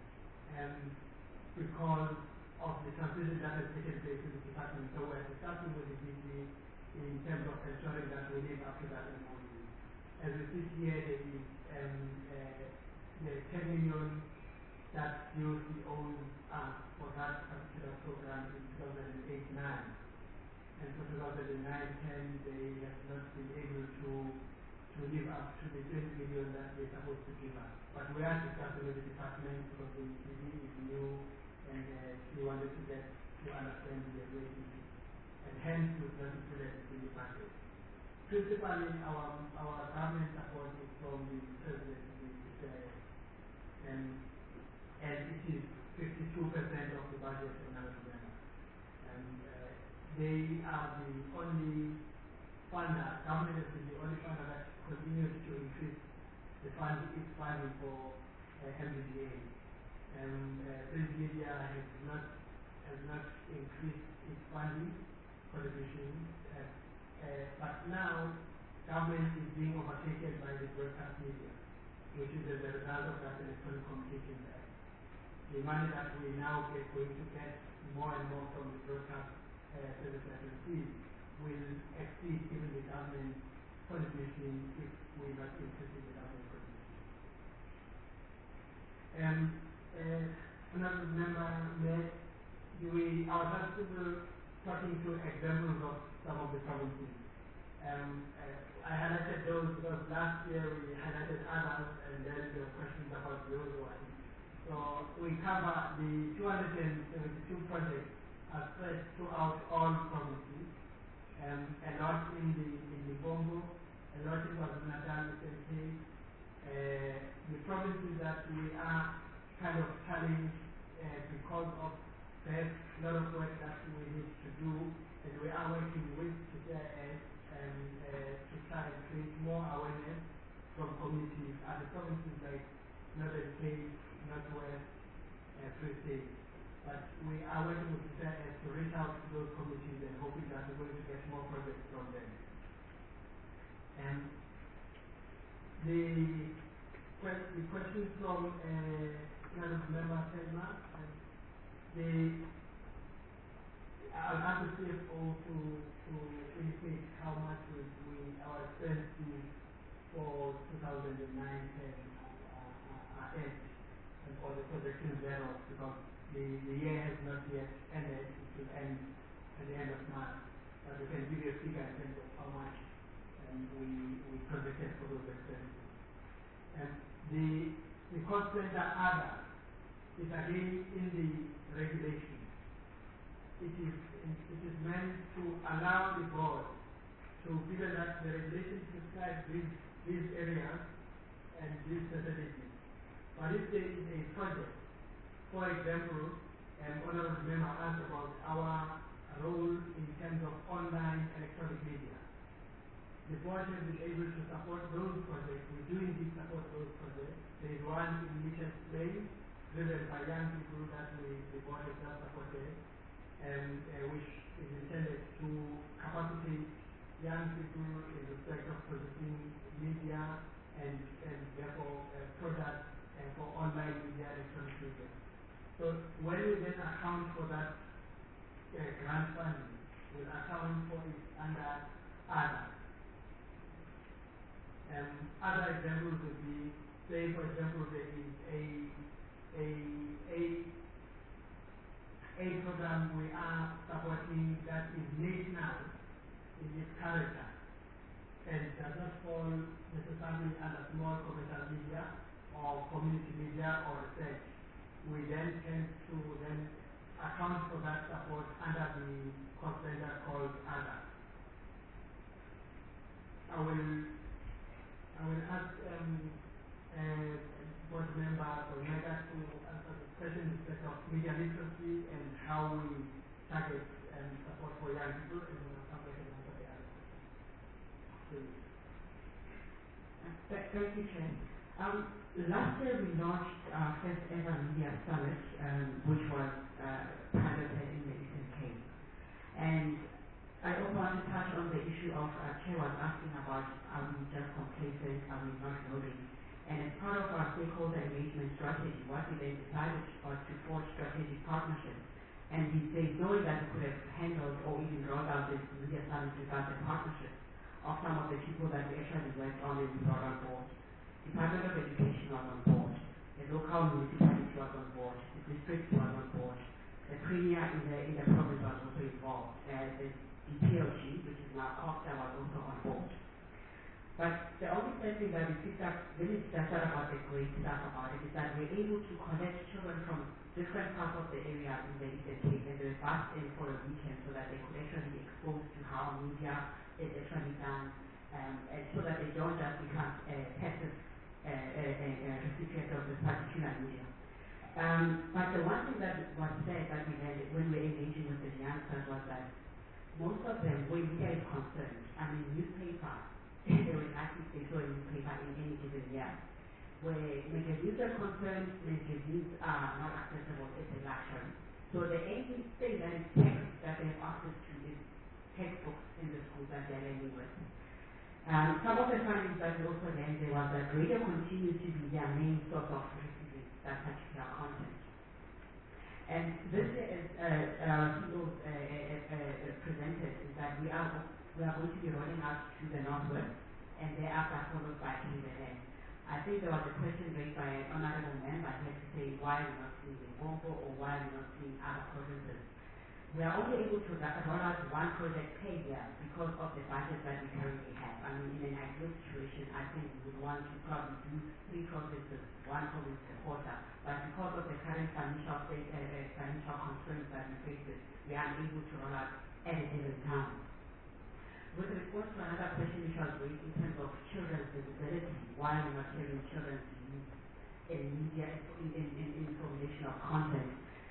because of the transition that has taken place in the department. So we're discussing with the DG in terms of ensuring that we live up to that MOU. As we see here, there is 10 million that DOC owns us for that particular program in 2008-9. And for 2009-10, they have not been able to live up to the 20 million that they're supposed to give us. But we are discussing with the department because the DD is new and we wanted to understand the relationship. And hence we've not included it in the budget. Principally, our government support is from the President and it is 52% of the budget for Namibia. They are the only funder, government has been the only funder that continues to increase its funding for MDGA. Print media has not increased its funding contribution, but now government is being overtaken by the broadcast media, which is as a result of that Electronic Communications Act. The money that we now going to get more and more from the broadcast service agencies will exceed even the government contribution if we not increasing the government contribution. Another member, I was just talking to examples of some of the provinces. I highlighted those because last year we highlighted others and then there were questions about those ones. So we cover the 272 projects are spread throughout all provinces. A lot in the Congo, a lot in KwaZulu-Natal, the provinces that we are kind of challenged because of perhaps a lot of work that we need to do, and we are working with CIS to try and create more awareness from communities other provinces like Northern Cape, Northwest, Free State. But we are working with CIS to reach out to those communities and hoping that we're going to get more projects from them. And the question from another member, Selma, I'll ask the CFO to indicate how much our expenses for 2009 are at, and for the projections thereof, because the year has not yet ended. It will end at the end of March. But we can give you a figure in terms of how much we projected for those expenses. And the cost center other is again in the regulation. It is meant to allow the board to, given that the regulation prescribes these areas and these facilities. But if there is a project, for example, honorable member asked about our role in terms of online electronic media. The board has been able to support those projects. We do indeed support those projects. There is one in Mitchell's Plain, driven by young people that the board has not supported, which is intended to capacitate young people in respect of producing media and therefore products for online media, electronic media. So when we then account for that grant funding, we'll account for it under other. Other examples would be, say for example, there is a program we are supporting that is national in its character and does not fall necessarily under small commercial media or community media or research. We then tend to then account for that support under the cost center called other. I will ask board member Onyeka to answer the question in respect of media literacy and how we target support for young people, and then I'll come back and answer the other question. Thank you, Chair. Last year we launched our first ever media summit, which was piloted in the Eastern Cape. And I also want to touch on the issue of Chair was asking about, are we just complacent, are we not knowing? And as part of our stakeholder engagement strategy, what we then decided was to forge strategic partnerships. And we said, knowing that we could have handled or even rolled out this media summit without the partnership of some of the people that we actually worked on and brought on board. Department of Education was on board, the local municipality was on board, the district was on board, the premier in the province was also involved, the PLG, which is now COPTA, was also on board. But the only thing that we picked up, really that's about the great stuff about it, is that we're able to collect children from different parts of the area in the Eastern Cape, and they were bussed in for a weekend so that they could actually be exposed to how media is actually done, and so that they don't just become passive recipient of this particular media. But the one thing that was said that we had when we were engaging with the youngsters was that most of them, when media is concerned, I mean newspaper, they were likely they saw a newspaper in any given year. Where magazines are concerned, magazines are not accessible, it's a luxury. So the only thing that is text that they have access to is textbooks in the schools that they're learning with. Some of the findings that we also learned there was that radio continues to be their main source of receiving that particular content. And this year, as people presented, is that we are going to be rolling out to the northwest, and thereafter followed by KZN. I think there was a question raised by an honorable member here to say why we're not seeing the Congo or why we're not seeing other provinces. we are only able to roll out one project per year because of the budget that we currently have. I mean, in an ideal situation, I think we would want to probably do 3 projects with 1 project a quarter. But because of the current financial constraints that we face with, we are unable to roll out at a given time. With response to another question which was raised in terms of children's visibility, why we're not hearing children's views in media, in formulation of content.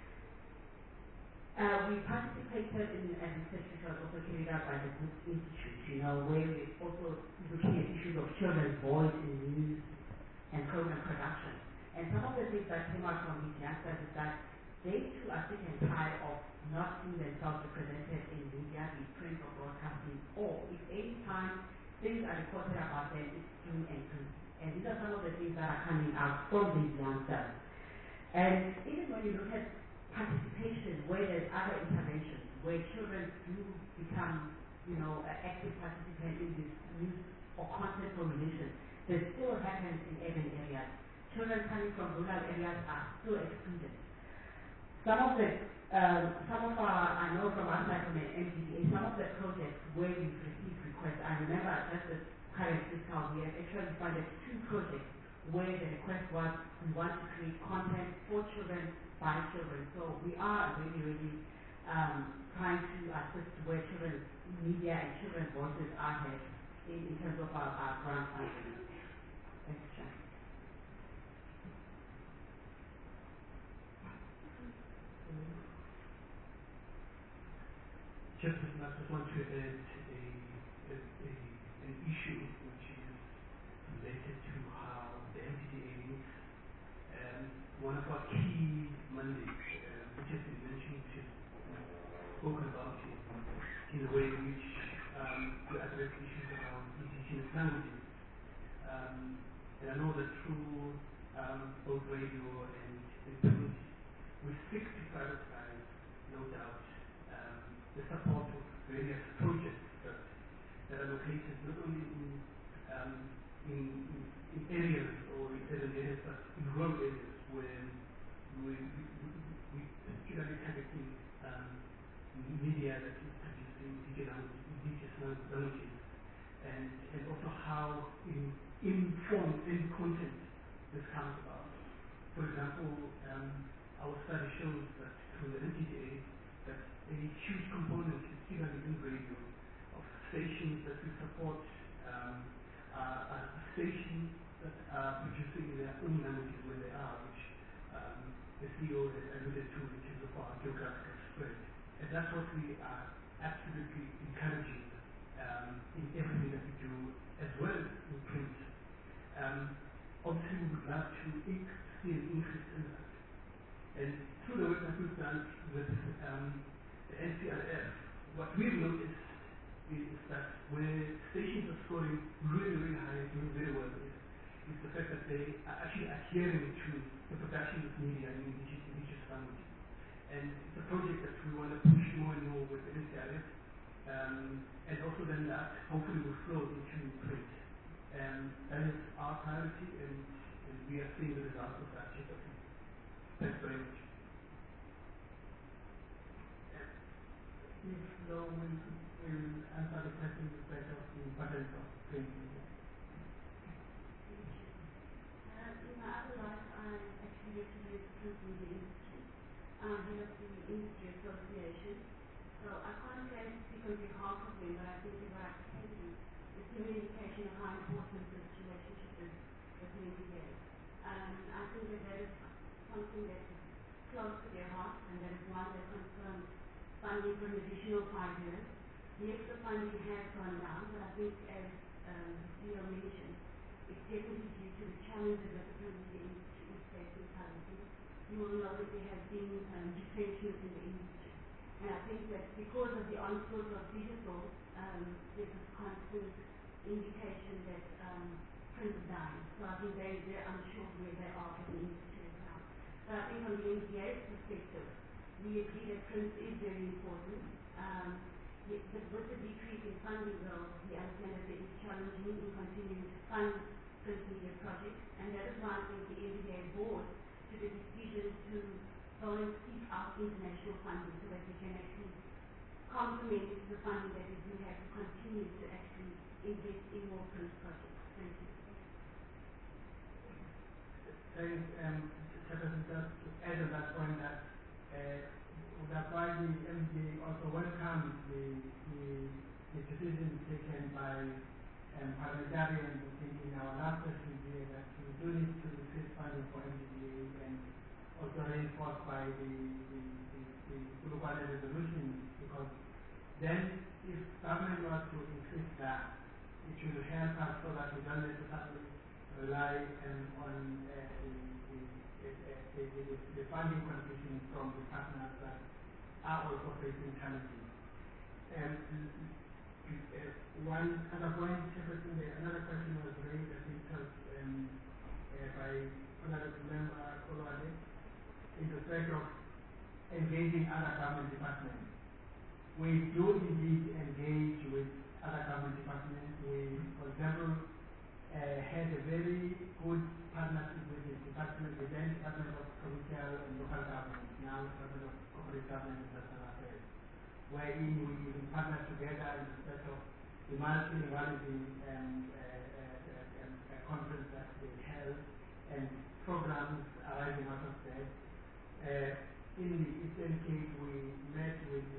We participated in a research which was also carried out by the Books Institute, where we're also looking at issues of children's voice in news and program production. And some of the things that came out from these youngsters is that they too are sick and tired of not seeing themselves represented in media, be print or broadcasting, or if any time things are reported about them, it's doom and gloom. And these are some of the things that are coming out from these youngsters. And even when you look at participation, where there's other interventions, where children do become, an active participant in this news or content formulation, this still happens in urban areas. Children coming from rural areas are still excluded. Some of our, I know from our side from the MDDA, some of the projects where we've received requests, I remember just this current fiscal year, actually funded 2 projects where the request was, we want to create content for children, by children. So we are really trying to assist where children's media and children's voices are heard in terms of our grant funding. Thanks, John. Just I just want to add an issue which is related to how the MDDA links one of our key mandates, which has been mentioned, which is spoken about in the way in which we address issues around indigenous languages. And I know that through both radio and print, we seek to prioritize, no doubt, the support of various projects that are located not only in areas or in certain areas, but in rural areas where we particularly targeting media that is producing indigenous languages, and also how informed in content this comes about. For example, our study shows that through the NTDA that a huge component, particularly in radio, of stations that we support are stations that are producing in their own languages where they are, which the CEO has alluded to in terms of our geographical spread. And that's what we are absolutely encouraging in everything that we do, as well as in print. Obviously, we would love to see an increase in that. And through the work that we've done with the NCRF, what we've noticed is that where stations are scoring really high, doing very well, is the fact that they are actually adhering to the production of media in indigenous languages. And it's a project that we want to push more and more with the NCRF, and also then that hopefully will flow into print. That is our priority, and we are seeing the results of that. Thanks very much. If no one will answer the question with respect of the importance of print media. In my other life, I actually used to do print media industry. I'm head of the industry association. So I can't claim to speak on behalf of them, but I think what I can do is give an indication of how important this relationship is with the NDA. I think that is something that is close to their heart, and that is one that concerns funding for an additional 5 years. Yes, the funding has gone down, but I think as the CEO mentioned, it's definitely due to the challenges that the print media industry is facing currently. You will know that there has been retrenchment in the industry. And I think that because of the onslaught of digital, there's this constant indication that print is dying. So I think they're unsure where they are in the industry now. So I think from the NDA's perspective, we agree that print is very important. But with the decrease in funding, though, we understand that it is challenging in continuing to fund print media projects. And that is why I think the NDA board took a decision to go and seek out international funding so that we can actually document the funding that we do have to continue to actually invest in more print projects. Thank you. Thanks, Chairperson. Just to add on that point that that's why the MDA also welcomes the decision taken by parliamentarians in our last session here that we do need to increase funding for MDA, and also reinforced by the global resolution, because then if government was to increase that, it will help us so that we don't necessarily rely on the funding contribution from the partners that are also facing challenges. One other point, Chairperson, another question was raised, I think, by Honorable Member Kolwade, in respect of engaging other government departments. We do indeed engage with other government departments. We, for example, had a very good partnership with the Department of Provincial and Local Government, now Department of Corporate Government and National Affairs, wherein we partner together in respect of the multilingualism conference that they held and programs arising out of that. In the Eastern Cape, we met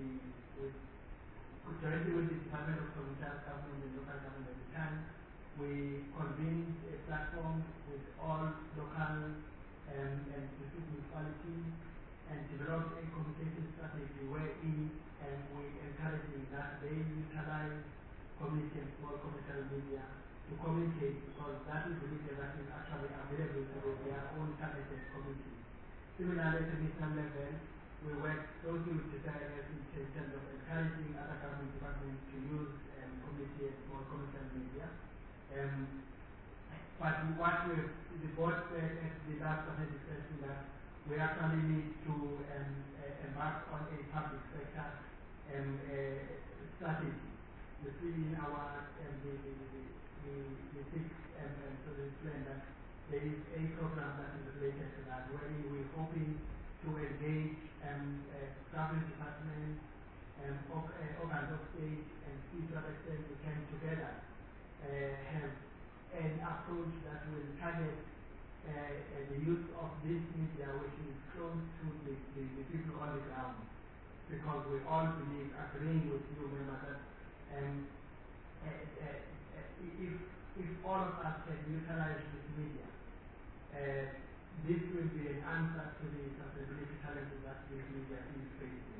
jointly with the Department of Provincial Government and Local Government at the time. We convened a platform with all local and district municipalities and developed a communication strategy wherein we encouraging that they utilize community and small commercial media to communicate, because that is the media that is actually available to their own targeted community. Similarly, at the national level, we work closely with the CIS in terms of encouraging other government departments to use community and small commercial media. But what the board said at the last of the discussion, that we actually need to embark on a public sector strategy. You see in our the sixth plan that there is a program that is related to that, wherein we're hoping to engage government departments, organs of state, and see to what extent we can together have an approach that will target the use of this media, which is close to the people on the ground, because we all believe, agreeing with you, member, that if all of us can utilize this media, this will be an answer to the sustainability challenges that this media is facing.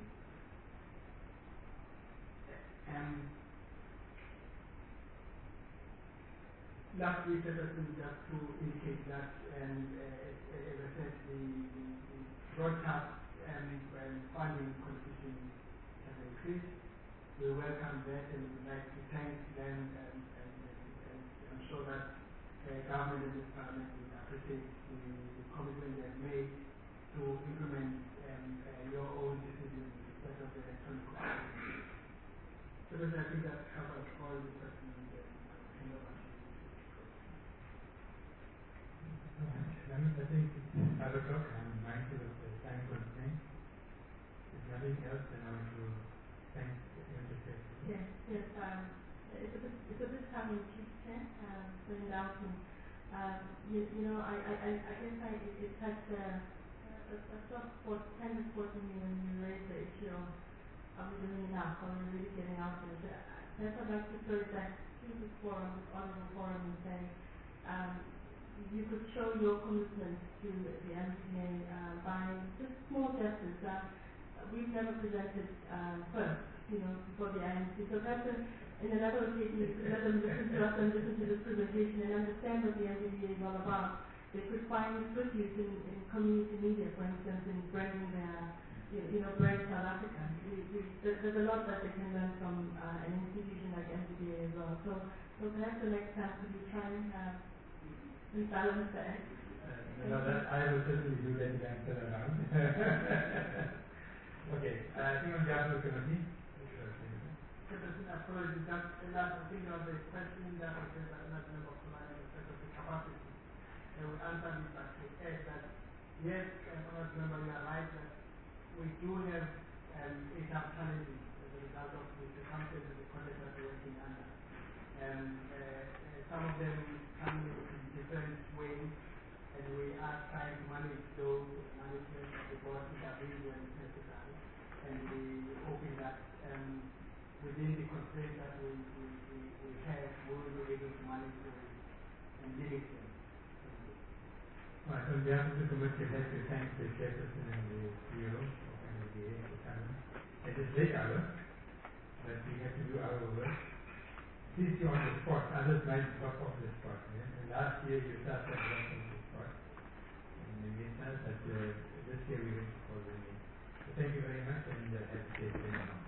Lastly, just to indicate that, as I said, the broadcast funding contribution has increased. We welcome that, and we would like to thank them, and I'm sure that government and this parliament will appreciate the commitment they have made to implement your own decisions in respect of the electronic communication. So I think that covers all the questions that I hand over to you. I think it's 5 o'clock. I'm mindful of the time constraint. If nothing else, then I want to thank you. Yes. It's a bit tongue in cheek, for announcing. I guess it had a soft spot, kind of spot in me when you raised the issue of are we doing enough? Are we really getting out there? That's what I'd like to throw it back to this forum, this honorable forum, and say, you could show your commitment to the MDA by just small gestures. We've never presented first, before the IMC. So that's in another occasion, you could let them listen to us and listen to this presentation and understand what the MDA is all about. They could find good use in community media, for instance, in branding their, brand South Africa. There's a lot that they can learn from an institution like MDA as well. So perhaps the next time could you try and rebalance that? I will certainly do that if I'm still around. Okay, I think on behalf of the committee. Apologies, I think there was a question that was raised by another member of Parliament in respect of the capacity. And we answered it by to add that, yes, honourable member, you are right that we do have a tough challenges as a result of the Some of them come in different ways, and we are trying to manage those management of the board intervenes when necessary, and we hoping that within the constraints that we have, we will be able to manage those and limit them. Right, on behalf of the committee, I'd like to thank the chairperson and the CEO of NLDA for coming at this late hour, but we have to do our work. Since you're on the spot, others might drop off the spot. Yeah? And last year you started dropping the spot in the meantime, but this year we went for the meeting. So thank you very much and have a safe day.